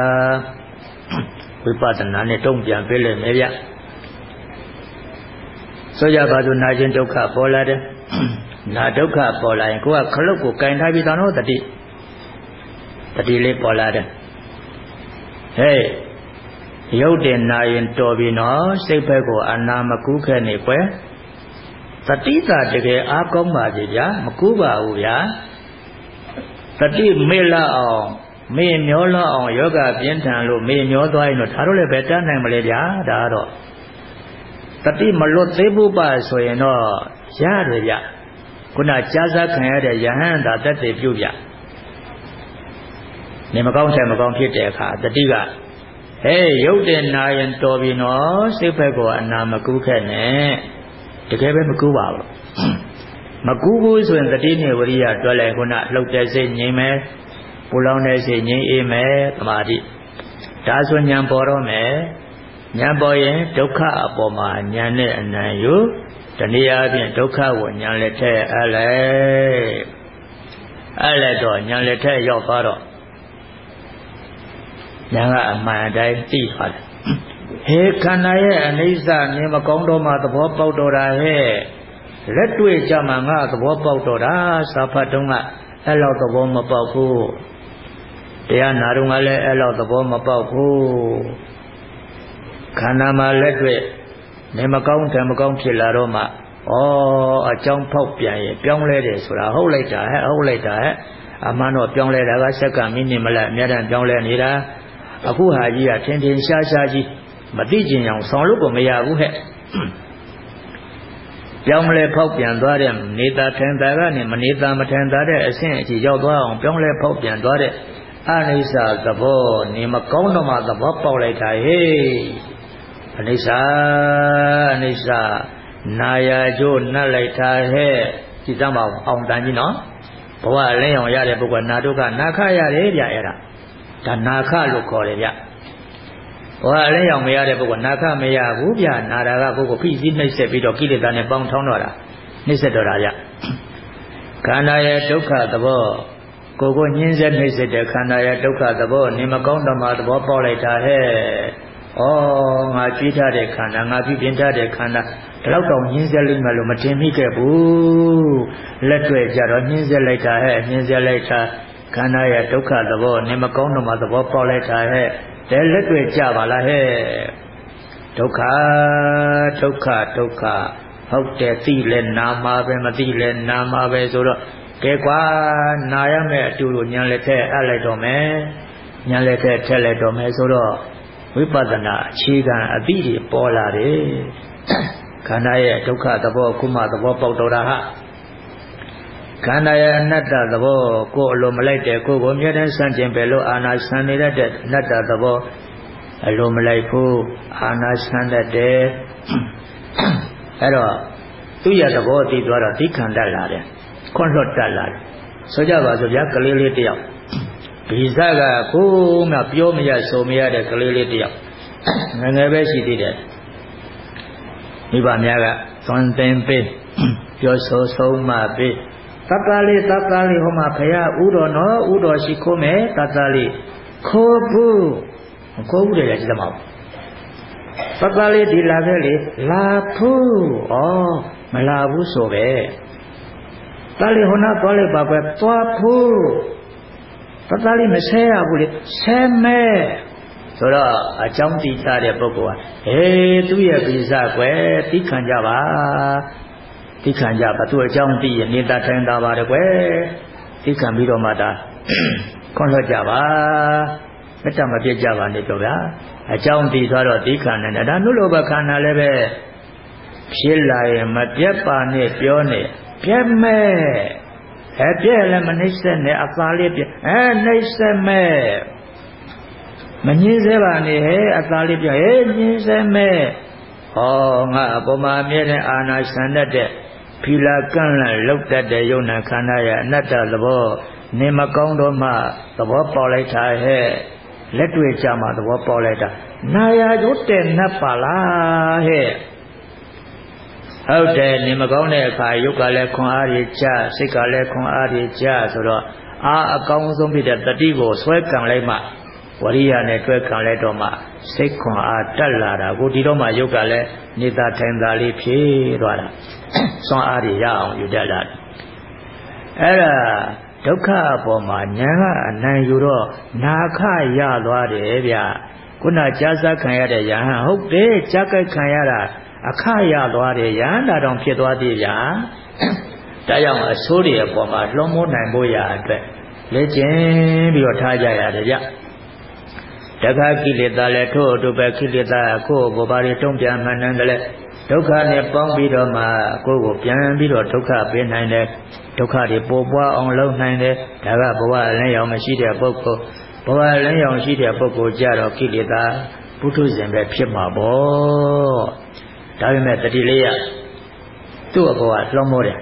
။ဝိပဿနာနဲ့တုံ့ပြန်ပေးလိမ့်မယ်ဗျာ။ဆိုကြပါစို့နာခြင်းဒုက္ခပေါ်လာတယ်နာဒုက္ခပေါ်လာရင်ကိုယ်ကခလုတ်ကိုကင်ထားပြီးသားနော်တတိတတိလေးပေါ်လာတယ်ဟဲ့ရုပ်တင်နာရင်တော်ပြီနော်စိတ်ဘက်ကိုအနာမကူးခဲ့နေကွယ်တတိသာတကယ်အားကောင်းပါစေဗျာမကူးပါဘူးဗျာတတိမေ့လောက်အောင်မေ့မျောလောက်အောင်ယောဂပြင်းထန်လို့မေ့မျောသွားရင်တော့ဒါတော့လည်းပဲတန်းနိုင်မလဲဗျာဒါတော့တတိမလွတ်သေးဘူးပါဆိုရင်တော့ရတယ်ဗျခုနကြားစားခံရတဲ့ယဟန်သာတက်တယ်ပြုတ်ဗျနေမကောင်းတယ်မကောင်းဖြစ်တဲ့အခါတတိကဟဲ့ရုပ်တင်နာရင်တော်ပြီနော်စိတ်ဘက်ကအနာမကူးခဲ့နဲ့တကယ်ပဲမကူးပါဘူးမကူးဘူးဆိုရင်တတိနဲ့ဝရိယတွဲလိုက်ခုနလှုပ်တဲ့စိတ်ငြိမ်မယ်ပူလောင်တဲ့စိတ်ငြိမ်အေးမယ်သမာဓိဒါဆိုဉာဏ်ပေါ်တော့မယ်ဉာဏ်ပေါ်ရင်ဒုက္ခအပေါ်မှာဉာဏ်နဲ့အနံ့ယူတနည်းအားဖြင့်ဒုက္ခကိုဉာဏ်လက်ထက်အလဲအလဲတော့ဉာဏ်လက်ထက်ရောက်သွားတော့ဉာဏ်ကအမှန်တိုင်းသိသွားတယ်ဟေခန္ဓာရဲ့အနိစ္စမြင်မကောင်းတော့မှသဘောပေါက်တော့တာဟဲ့လက်တွေ့ကြမှာငါသဘောပေါက်တော့တာစာဖတ်တုန်းကအဲ့လောက်သဘောမပေါက်ဘူးတရားနာတော့ကလည်းအဲ့လောက်သဘောမပေါက်ဘူးခန္ဓာမှာလက်တွေ့နေမကောင်းတယ်မကောင်းဖြစ်လာတော့မှဩအကြောင်းဖောက်ပြန်ရင်ပြောင်းလဲတယ်ဆိုတာဟုတ်လိုက်တာဟဲ့ဟုတ်လိုက်တာဟဲ့အမှန်တော့ပြောင်းလဲတာကစက္ကန့်မိနစ်မလားအများတန်းပြောင်းလဲနေတာအခုဟာကြီးကထင်ထင်ရှားရှားကြီးမသိကျင်အောင်ဆောင်လို့ကိုမရဘူးဟဲ့ပြောင်းလဲဖောက်ပြန်သွားတဲ့နေတာထင်တာကနေမနေတာမထင်တာတဲ့အဆင့်အထိရောက်သွားအောင်ပြောင်းလဲဖောက်ပြန်သွားတဲ့အနိစ္စသဘောနေမကောင်းတော့မှသဘောပေါက်လိုက်တာဟေးအနိစ္စအနိစ္စနာယာကျိုးနှက်လိုက်တာဟဲ့ကြည်စမ်းပါအောင်တန်ကြီးနော်ဘဝလင်းအောင်ရတဲ့ပုဂ္ဂိုလ်နာဒုက္ခနာခရတယ်ဗျအဲ့ဒါဒါနာခလို့ခေါ်တယ်ဗျဘဝလင်းအောင်မရတဲ့ပုဂ္ဂိုလ်နာခမရဘူးဗျနာတာကကိုယ်ကိုဖိစီးနှိပ်စက်ပြီးတော့ကိလေသာနဲ့ပေါင်းထောင်းတော့တာနှိပ်စက်တော့တာဗျခန္ဓာရဲ့ဒုက္ခသဘောကိုယ်ကိုညှင်းဆဲနှိပ်စက်တဲ့ခန္ဓာရဲ့ဒုက္ခသဘောနေမကောင်းတမှသဘောပေါက်လိုက်တာဟဲ့ဩငါကြွေးထားတဲ့ခန္ဓာငါပြင်းထားတဲ့ခန္ဓာဒီလောက်တော့ညင်းစက်လိမ့်မယ်လို့မထင်မိခဲ့ဘူးလက်တွေ့ကြတော့ညင်းစက်လိုက်တာဟဲ့ညင်းစက်လိုက်တာခန္ဓာရဲ့ဒုက္ခသဘောနေမကောင်းတော့မှသဘောပေါက်လိုက်တာဟဲ့တဲလက်တွေ့ကြပါလားဟဲ့ဒုက္ခဒုက္ခဒုက္ခဟုတ်တယ်သိလဲနာမှာပဲမသိလဲနာမှာပဲဆိုတော့ကဲကွာနာရမယ်အတူတူညာလက်ထက်အပ်လိုက်တော့မယ်ညာလက်ထက်ထက်လိုက်တော့မယ်ဆိုတော့ဝိပဿနာအခြေခံအသိတွေပေါ်လာတယ်ခန္ဓာရဲ့ဒုက္ခသဘောခုမှသဘောပေါက်တော့တာဟာခန္ဓာရဲ့အနတ္တသဘောကိုအလိုမလိုက်တဲ့ကိုကိုအမြဲတမ်းစန့်ကျင်ပဲလို့အာနာဆန်နေတဲ့အနတ္တသဘောအလိုမလိုက်ဘူးအာနာဆန်တတ်တယ်အဲ့တော့သူ့ရဲ့သဘောသိသွားတော့သိခံတတ်လာတယ်ခွန့်လွတ်တတ်လာတယ်ဆိုကြပါစို့ဗျာကလေးလေးတယောက်ဒီဇက်ကကိုယ်မှပြောမရဆိုမရတဲ့ကလေးလေးတယောက်ငယ်ငယ်ပဲရှိသေးတယ်မိဘများကသွန်သင်ပေးပြောဆိုဆုံးမပေးတတလေးတတလေးဟိုမှာဖရာဥတော်နော်ဥတော်ရှိခိုးမယ်တတလေးခိုးဘူးမခိုးဘူးလေဒီသမောက်တတလေးဒီလာခဲ့လေလာဖို့ဩမလာဘူးဆိုပဲတလေးဟိုနာသွားလိုက်ပါပဲသွားဖို့တတလေးမဆဲရဘူးလေဆဲမဲ့ဆိုတော့အကြောင်းတည်ထားတဲ့ပုဂ္ဂိုလ်ကဟေးသူ့ရဲ့ပိစကွယ်သိခံကြပါသိခံကြပါသူ့အကြောင်းတည်ရနေတာထိုင်တာပါတယ်ကွယ်သိခံပြီးတော့မှဒါခွန်လွှတ်ကြပါမတ္တမပြစ်ကြပါနဲ့တော့ဗျာအကြောင်းတည်သွားတော့သိခံနေတယ်ဒါနုလောဘခန္ဓာလည်းပဲဖြစ်လာရင်မပြတ်ပါနဲ့ပြောနေပြတ်မဲ့အဲပြတ်လည်းမနှိမ့်ဆက်နဲ့အသာလေးပြတ်အဲနှိမ့်ဆက်မဲ့မငြင်းစေပါနဲ့ဟဲ့အသာလေးပြဟဲ့ငြင်းစေမဲ့ဟောငါအပေါ်မှာအမြဲတမ်းအာနာဆန်တတ်တဲ့ဖီလာကန့်လန့်လောက်တတ်တဲ့ယုံနာခန္ဓာရဲ့အနတ္တသဘောနေမကောင်းတော့မှသဘောပေါက်လိုက်တာဟဲ့လက်တွေ့ကြမှာသဘောပေါက်လိုက်တာနာယာကျိုးတဲ့နတ်ပါလားဟဲ့ဟုတ်တယ်နေမကောင်းတဲ့အခါယုတ်ကလည်းခွန်အားတွေချစိတ်ကလည်းခွန်အားတွေချဆိုတော့အာအကောင်းဆုံးဖြစ်တဲ့တတိကိုဆွဲကံလိုက်မှဝရိယနဲ့တွဲခံလိုက်တော့မှစိတ်ခွန်အားတက်လာတာကိုဒီတော့မှယုတ်ကလည်းနေတာထိုင်တာလေးဖြည့်သွားတာစွမ်းအားတွေရအောင်ယူတတ်လာတယ်အဲ့ဒါဒုက္ခအပေါ်မှာဉာဏ်ကအနိုင်ယူတော့နာခရသွားတယ်ဗျခုနကြားစားခံရတဲ့ယဟန်ဟုတ်တယ်ကြားကြိုက်ခံရတာအခရသွားတယ်ယဟန်တာတောင်ဖြစ်သွားသေးဗျာဒါကြောင့်အဆိုးတွေအပေါ်မှာလွှမ်းမိုးနိုင်ဖို့ရအတွက်လက်ကျင်ပြီးတော့ထားကြရတယ်ဗျတခါကိလေသာလည်းထို့အတူပဲကိလေသာကိုယ့်ကိုယ်ဘာတွေတုံ့ပြန်မှန်းတယ်ဒုက္ခနဲ့ပေါင်းပြီးတော့မှကိုယ်ကိုပြန်ပြီးတော့ဒုက္ခပေးနိုင်တယ်ဒုက္ခတွေပိုပွားအောင်လုပ်နိုင်တယ်ဒါကဘဝအလင်းရောင်မရှိတဲ့ပုဂ္ဂိုလ်ဘဝအလင်းရောင်ရှိတဲ့ပုဂ္ဂိုလ်ကြတော့ကိလေသာပုထုဇဉ်ပဲဖြစ်မှာပေါ့ဒါပေမဲ့တတိလေးရသူ့အပေါ်ကလွှမ်းမိုးတယ်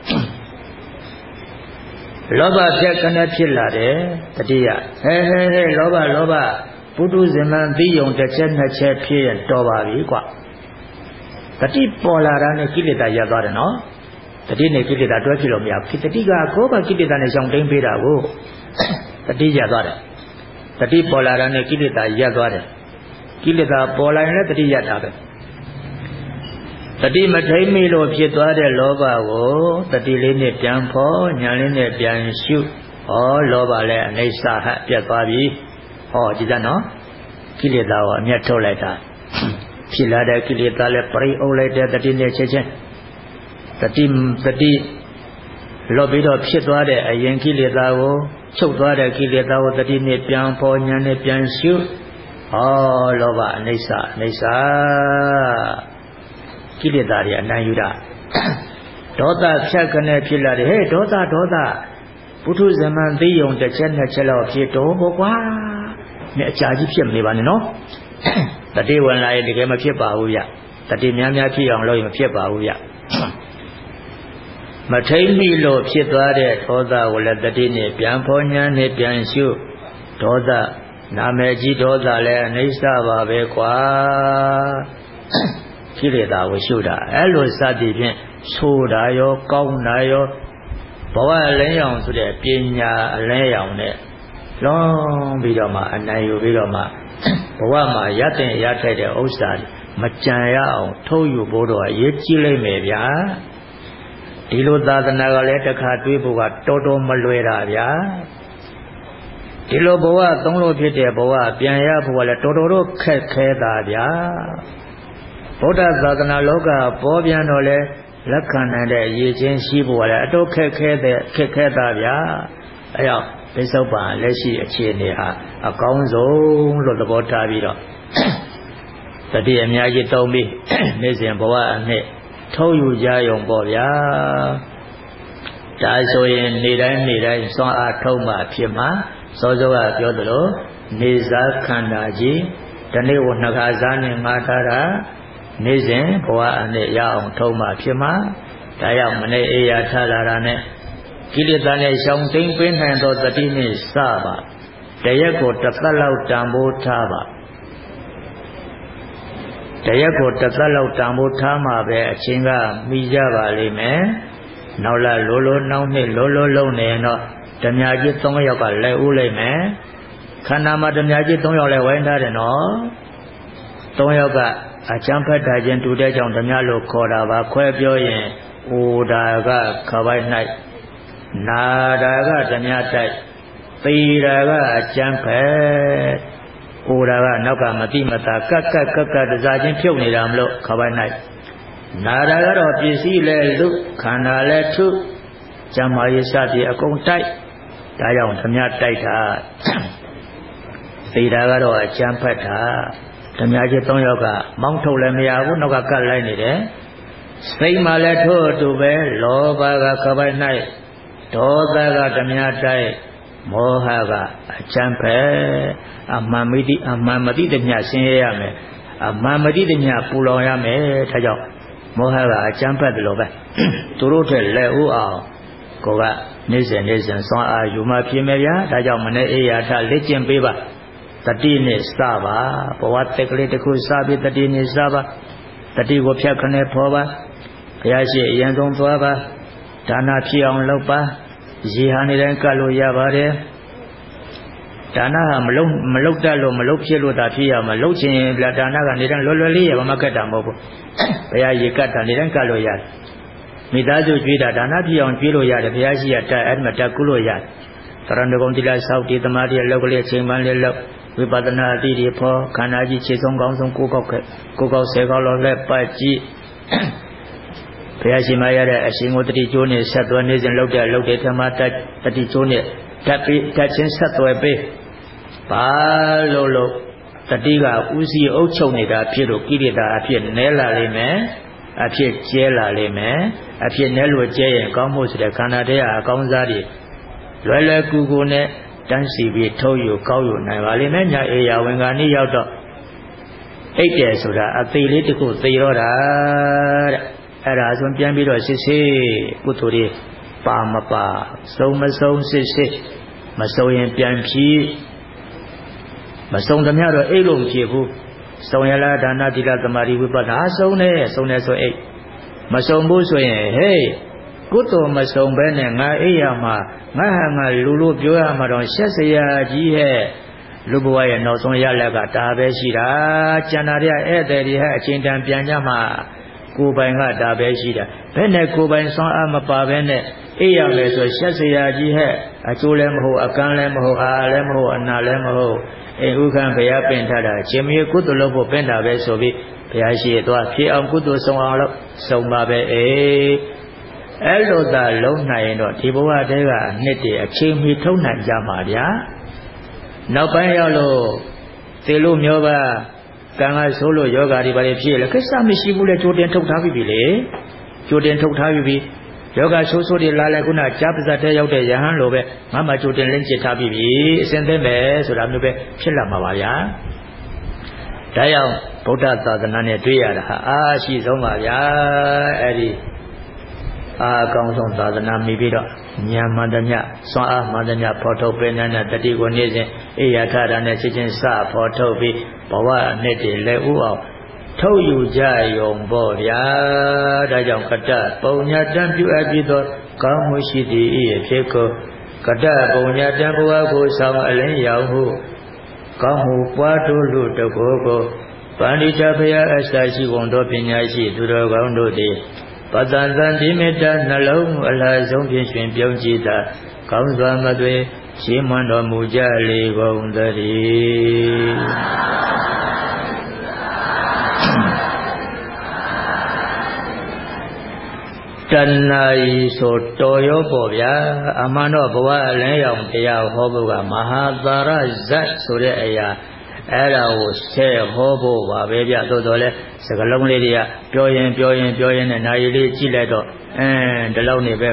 လောဘဖြတ်ခဏဖြစ်လာတယ်တတိယဟဲဟဲဟဲလောဘလောဘပုထုဇဉ်မှန်သိယုံတစ်ချက်နှစ်ချက်ဖြစ်ရင်တော်ပါပြီကွာတတိပေါ်လာတာနဲ့ကိလေသာရပ်သွားတယ်နော်တတိနဲ့ကိလေသာတွဲဖြစ်လို့မရဘူးတတိကကိုယ်ကကိလေသာနဲ့ရှောင်တိန်ပေးတာကိုတတိရပ်သွားတယ်တတိပေါ်လာတာနဲ့ကိလေသာရပ်သွားတယ်ကိလေသာပေါ်လာရင်လည်းတတိရပ်တာပဲတတိမထိမိလို့ဖြစ်သွားတဲ့လောဘကိုတတိလေးနဲ့ပြန်ဖို့ညာလေးနဲ့ပြန်ရှုဟောလောဘလည်းအနိစ္စဟပြတ်သွားပြီဟောကြည့်ကြနော်ကိလေသာကိုအမျက်ထုတ်လိုက်တာဖြစ်လာတဲ့ကိလေသာလည်းပရိအုပ်လိုက်တဲ့တတိနဲ့ချက်ချင်းတတိတတိလောပြီးတော့ဖြစ်သွားတဲ့အရင်ကိလေသာကိုချုပ်သွားတဲ့ကိလေသာကိုတတိနဲ့ပြန်ဖို့ညာနဲ့ပြန်ရှုဟောလောဘအနိစ္စအနိစ္စကိလေသာတွေအနိုင်ယူတာဒေါသဖြတ်ကနေဖြစ်လာတယ်ဟဲ့ဒေါသဒေါသပုထုဇဉ်မှန်သိယုံတစ်ချက်နှစ်ချက်လောက်ဖြစ်တော့ဘောကွာမြအကြာကြီးဖြစ်မနေပါနဲ့နော်တတိဝင်လာရင်တကယ်မဖြစ်ပါဘူးဗျတတိများများဖြစ်အောင်လုပ်ရင်မဖြစ်ပါဘူးဗျမထိမ့်မိလို့ဖြစ်သွားတဲ့ဒေါသကိုလည်းတတိနဲ့ပြန်ဖော်ညာနဲ့ပြန်ရှုဒေါသနာမည်ကြီးဒေါသလည်းအနိစ္စပါပဲကွာကိလေသာကိုရှုတာအဲ့လိုစသည်ဖြင့်ဆိုတာရောကောင်းတာရောဘဝအလင်းရောင်ဆိုတဲ့ပညာအလင်းရောင်နဲ့လုံးပြီးတော့မှအနိုင်ယူပြီးတော့မှဘဝမှာရတဲ့ရထိုက်တဲ့ဥစ္စာမကြံရအောင်ထုတ်ယူဖို့တော့အရေးကြီးလိမ့်မယ်ဗျာဒီလိုသာသနာကလည်းတစ်ခါတွေးဖို့ကတော်တော်မလွယ်တာဗျာဒီလိုဘဝသုံးလို့ဖြစ်တဲ့ဘဝပြန်ရဖို့ကလည်းတော်တော်တော့ခက်ခဲတာဗျာဗုဒ္ဓသာသနာလောကပေါ်ပြန်တော့လဲလက်ခံနိုင်တဲ့အရေးချင်းရှိဖို့ကလည်းအတော့ခက်ခဲတဲ့ခက်ခဲတာဗျာအဲကြောင့်ပိဿုပန်လက်ရှိအခြေအနေဟာအကောင်းဆုံးလို့သဘောထားပြီးတော့တတိအများကြီးသုံးပြီးနေ့စဉ်ဘဝအနှစ်ထုတ်ယူကြရုံပေါ့ဗျာဒါဆိုရင်နေ့တိုင်းနေ့တိုင်းစွမ်းအားထုတ်မှဖြစ်မှာစောစောကပြောသလိုနေစားခန္ဓာကြီးဒီနေ့ဝနှခါစားနဲ့ငါထားတာနေ့စဉ်ဘဝအနှစ်ရအောင်ထုတ်မှဖြစ်မှာဒါကြောင့်မနေ့အေးရထလာတာနဲ့ကိလေသာနဲ့ရှောင်တိန်ပင်းနိုင်သောတတိနဲ့စပါတရက်ကိုတစ်သက်လောက်တန်ဖိုးထားပါတရက်ကိုတစ်သက်လောက်တန်ဖိုးထားမှပဲအချင်းကမိကြပါလိမ့်မယ်နောက်လာလိုလိုနှောင်းနှစ်လိုလိုလုံးနေရင်တော့ဓမြကြီးသုံးယောက်ကလည်းဦးလိုက်မယ်ခန္ဓာမှာဓမြကြီးသုံးယောက်လည်းဝိုင်းထားတယ်နော်သုံးယောက်ကအကျမ်းဖတ်တာချင်းတူတဲ့ကြောင့်ဓမြလို့ခေါ်တာပါခွဲပြောရင်အိုဒါကခပိုက်၌နာတာကဓမြတိုက်သေတာကအကျမ်းဖတ်အိုဒါကနောက်ကမတိမတာကက်ကက်ကက်ကတစားချင်းဖြုတ်နေတာမလို့ခပိုက်၌နာတာကတော့ပစ္စည်းလဲလူခန္ဓာလဲထုကျမ်းမာရေးစသည်အကုန်တိုက်ဒါကြောင့်ဓမြတိုက်တာသေတာကတော့အကျမ်းဖတ်တာဓမြကြီးသုံးယောက်ကမောင်းထုတ်လည်းမရဘူးနောက်ကကတ်လိုက်နေတယ်စိတ်မှလည်းထို့အတူပဲလောဘကခပိုက်၌ဒေါသကဓမြတိုက်မောဟကအချမ်းဖက်အမှန်မတိအမှန်မတိတမျှဆင်းရဲရမယ်အမှန်မတိတမျှပူလောင်ရမယ်ဒါကြောင့်မောဟကအချမ်းဖက်တယ်လို့ပဲသူတို့ထက်လက်ဦးအောင်ကိုကနေ့စဉ်နေ့စဉ်စွမ်းအားယူမှဖြစ်မယ်ဗျာဒါကြောင့်မနေ့အေးရထလက်ကျင့်ပေးပါတတိနဲ့စပါဘဝတက်ကလေးတစ်ခုစပြီးတတိနဲ့စပါတတိကိုဖြတ်ခနဲ့ဖော်ပါဘုရားရှိအရင်ဆုံးသွားပါဒါနဖြစ်အောင်လုပ်ပါရေဟာနေတိုင်းကတ်လို့ရပါတယ်ဒါနဟာမလုံးမလုတ်တတ်လို့မလုတ်ဖြစ်လို့ဒါဖြစ်ရမှာလုတ်ချင်ဒါနကနေတိုင်းလွယ်လွယ်လေးရဘာမှကတ်တာမဟုတ်ဘူးဘုရားရေကတ်တာနေတိုင်းကတ်လို့ရတယ်မိသားစုကြွေးတာဒါနဖြစ်အောင်ကြွေးလို့ရတယ်ဘုရားရှိရတက်အဲ့မှာတက်ကုလို့ရတယ်သရဏဂုံတိလဆောက်တည်သမာဓိလောက်ကလေးအချိန်မှလေးလောက်ဝိပဿနာအတိတွေဖော်ခန္ဓာကြီးခြေဆုံးကောင်းဆုံးကိုယ်ကောက်ခဲ့ကိုယ်ကောက်ဆယ်ကောက်လောက်လက်ပတ်ကြည့်ဘုရားရှင်မရတဲ့အရှင်ကိုတတိကျိုးနဲ့ဆက်သွယ်နေစဉ်လောက်တဲ့လောက်တဲ့ဓမ္မတတတိကျိုးနဲ့ဓာတ်ပြီးဓာတ်ချင်းဆက်သွယ်ပေးဘာလို့လို့တတိကဥစည်းအုပ်ချုပ်နေတာဖြစ်လို့ကိလေသာအဖြစ်နဲလာလိမ့်မယ်အဖြစ်ကျဲလာလိမ့်မယ်အဖြစ်နဲလို့ကျဲရင်ကောင်းမှုဆိုတဲ့ခန္ဓာတရားအကောင်းစားတွေလွယ်လွယ်ကူကူနဲ့တန်းစီပြီးထုတ်ယူကောက်ယူနိုင်ပါလိမ့်မယ်ညအေယာဝင်္ဂာနိရောက်တော့အိတ်တယ်ဆိုတာအသေးလေးတစ်ခုသေတော့တာတဲ့အဲ့ဒါဆိုပြန်ပြီးတော့စစ်စစ်ကုသိုလ်တွေပါမပါစုံမစုံစစ်စစ်မစုံရင်ပြန်ဖြီးမစုံသမျှတော့အိတ်လို့မဖြစ်ဘူးစုံရလားဒါနသီလသမာဓိဝိပဿနာစုံတယ်စုံတယ်ဆိုအိတ်မစုံဘူးဆိုရင်ဟေးကုသိုလ်မစုံဘဲနဲ့ငါအိပ်ရမှာငါဟာငါလူလို့ပြောရမှာတော့ရှက်စရာကြီးဟဲ့လူဘဝရဲ့နောက်ဆုံးရလက်ကဒါပဲရှိတာကျန်တာတွေဧည့်သည်တွေဟဲ့အချင်းတန်ပြန်ကြမှာကိုယ်ပိုင်ကဒါပဲရှိတာဘယ်နဲ့ကိုယ်ပိုင်ဆွမ်းအားမပါဘဲနဲ့အိပ်ရမယ်ဆိုရှက်စရာကြီးဟဲ့အကျိုးလည်းမဟုတ်အကန်းလည်းမဟုတ်အာလည်းမဟုတ်အနာလည်းမဟုတ်အိဥခံဘုရားပင်ထားတာရှင်မေကုသိုလ်လုပ်ဖို့ပင်တာပဲဆိုပြီးဘုရားရှိသွားဖြစ်အောင်ကုသိုလ်ဆောင်အောင်လို့ဆုံးပါပဲအေးအဲ့လိုသာလုံးနိုင်ရင်တော့ဒီဘဝတည်းကအနှစ်တည်းအချိန်မီထုံးနိုင်ကြမှာဗျာနောက်ပိုင်းရောက်လို့သေလို့မျောပါကံကဆိုးလို့ယောဂါတွေပါလေဖြစ်လေကိစ္စမရှိဘူးလေကြိုတင်ထုတ်ထားပြီလေကြိုတင်ထုတ်ထားပြီယောဂဆိုးဆိုးတွေလာလဲခုနကြားပါဇတ်တဲ့ရောက်တဲ့ယဟန်လိုပဲငါမှကြိုတင်လင်းကျစ်ထားပြီအစဉ်သင့်ပဲဆိုတာမျိုးပဲဖြစ်လာမှာပါဗျာဒါကြောင့်ဗုဒ္ဓသာသနာနဲ့တွေ့ရတာဟာအားရှိဆုံးပါဗျာအဲ့ဒီအာအကောင်းဆုံးသာသနာမိပြီးတော့ဉာဏ်မှန်သမျှစွမ်းအားမှန်သမျှဖော်ထုတ်ပေးနိုင်တဲ့တတိကိုနေ့စဉ်အေယထတာနဲ့ချက်ချင်းစဖော်ထုတ်ပြီးဘဝအနှစ်တည်းလက်ဥအောင်ထုတ်ယူကြယုံပေါ့ဗျာဒါကြောင့်ကတ္တပုံညာတံပြုအပ်ပြီးသောကောင်းမှုရှိသည်၏ဖြစ်ကိုကတ္တပုံညာတံဘဝကိုဆောင်အလင်းရောက်ဟုကောင်းမှုပွားတို့လူတကိုယ်ကိုပန္တိတဘုရားအစရှိကုန်သောပညာရှိသူတော်ကောင်းတို့သည်ပတ္တန်တန်ဒီမေတ္တာနှလုံးအလားဆုံးဖြင့်ရှင်ပြုံးကြည်သာကောင်းစွာမသွေရှင်းမွန်တော်မူကြလေကုန်သတည်းတဏှာဤဆိုတော်ရောပေါ့ဗျာအမှန်တော့ဘဝအလင်းရောင်တရားဟောဖို့ကမဟာသာရဇတ်ဆိုတဲ့အရာအဲ့ဒါကိုဆက်ဟောဖို့ပါပဲဗျသို့တော်လဲစကလုံးလေးတွေကပြောရင်ပြောရင်ပြောရင်နဲ့နာရီလေးကြည့်လိုက်တော့အင်းဒီလောက်နေပဲ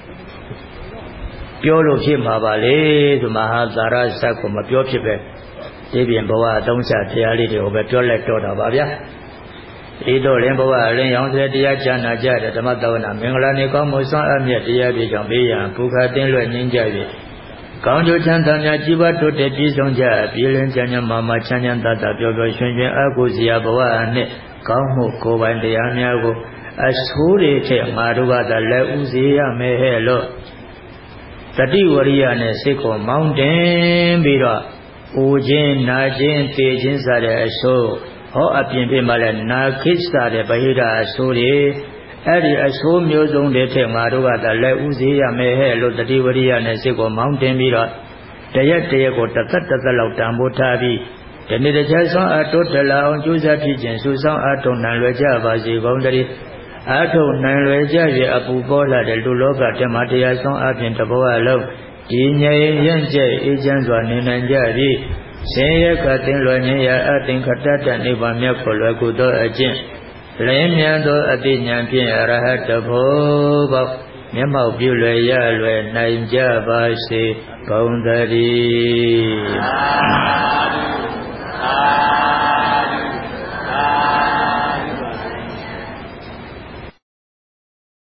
ပြောလို့ဖြစ်မှာပါလေဆိုမဟာသာရဇတ်ကိုမပြောဖြစ်ပဲဒီပြင်ဘဝအသုံးချတရားလေးတွေကိုပဲပြောလိုက်တော့တာပါဗျာဤတို့ရင်ဘဝအလင်းရောင်တဲ့တရားချမ်းသာကြတဲ့ဓမ္မသဝနာမင်္ဂလာနေကောင်းမှုစွမ်းအမြတ်တရားပြည့်ကြောင့်ဘေးရန်ပူခါတင်းလွဲ့ငြိမ်းကြ၍ကောင်းကျိုးချမ်းသာများကြီးပွားတိုးတက်ပြည့်စုံကြပြည်လင်းချမ်းသာမာမာချမ်းချမ်းသာသာပျော်ပျော်ရွှင်ရွှင်အကုစရာဘဝနှင့်ကောင်းမှုကိုယ်ပိုင်တရားများကိုအဆိုးတွေထက်ငါတို့ကသာလက်ဥစေရမယ်ဟဲ့လို့တတိဝရိယနဲ့စိတ်ကိုမောင်းတင်ပြီးတော့အိုခြင်းနာခြင်းသေခြင်းစတဲ့အဆိုးဟောအပြင်ပြင်မှာလဲနာခိစ္စတဲ့ဗဟိတအဆိုးတွေအဲ့ဒီအဆိုးမျိုးစုံတွေထက်ငါတို့ကသာလက်ဥစေရမယ်ဟဲ့လို့တတိဝရိယနဲ့စိတ်ကိုမောင်းတင်ပြီးတော့တရက်တရက်ကိုတစ်သက်တစ်သက်လောက်တန်ဖိုးထားပြီးဒီနေ့တခြားဆောင်အတိုးတလာအောင်ကြိုးစားဖြစ်ခြင်းစုဆောင်အထုံနိုင်လွယ်ကြပါစေကုန်တည်းအထုံနိုင်လွယ်ကြ၍အပူပေါ်လာတဲ့လူလောကဓမ္မတရားဆောင်အပြင်တဘောအလုံးဒီငြိမ်ရင့်ကျက်အေးချမ်းစွာနေနိုင်ကြပြီးရှင်ရကတင်လွယ်ခြင်းရာအသင်္ခတ္တနိဗ္ဗာန်မြတ်ကိုလွယ်ကူသောအကျင့်လင်းမြန်သောအတိညာဖြင့်အရဟတဘောပေါမျက်မှောက်ပြုလွယ်ရလွယ်နိုင်ကြပါစေကုန်သတည်း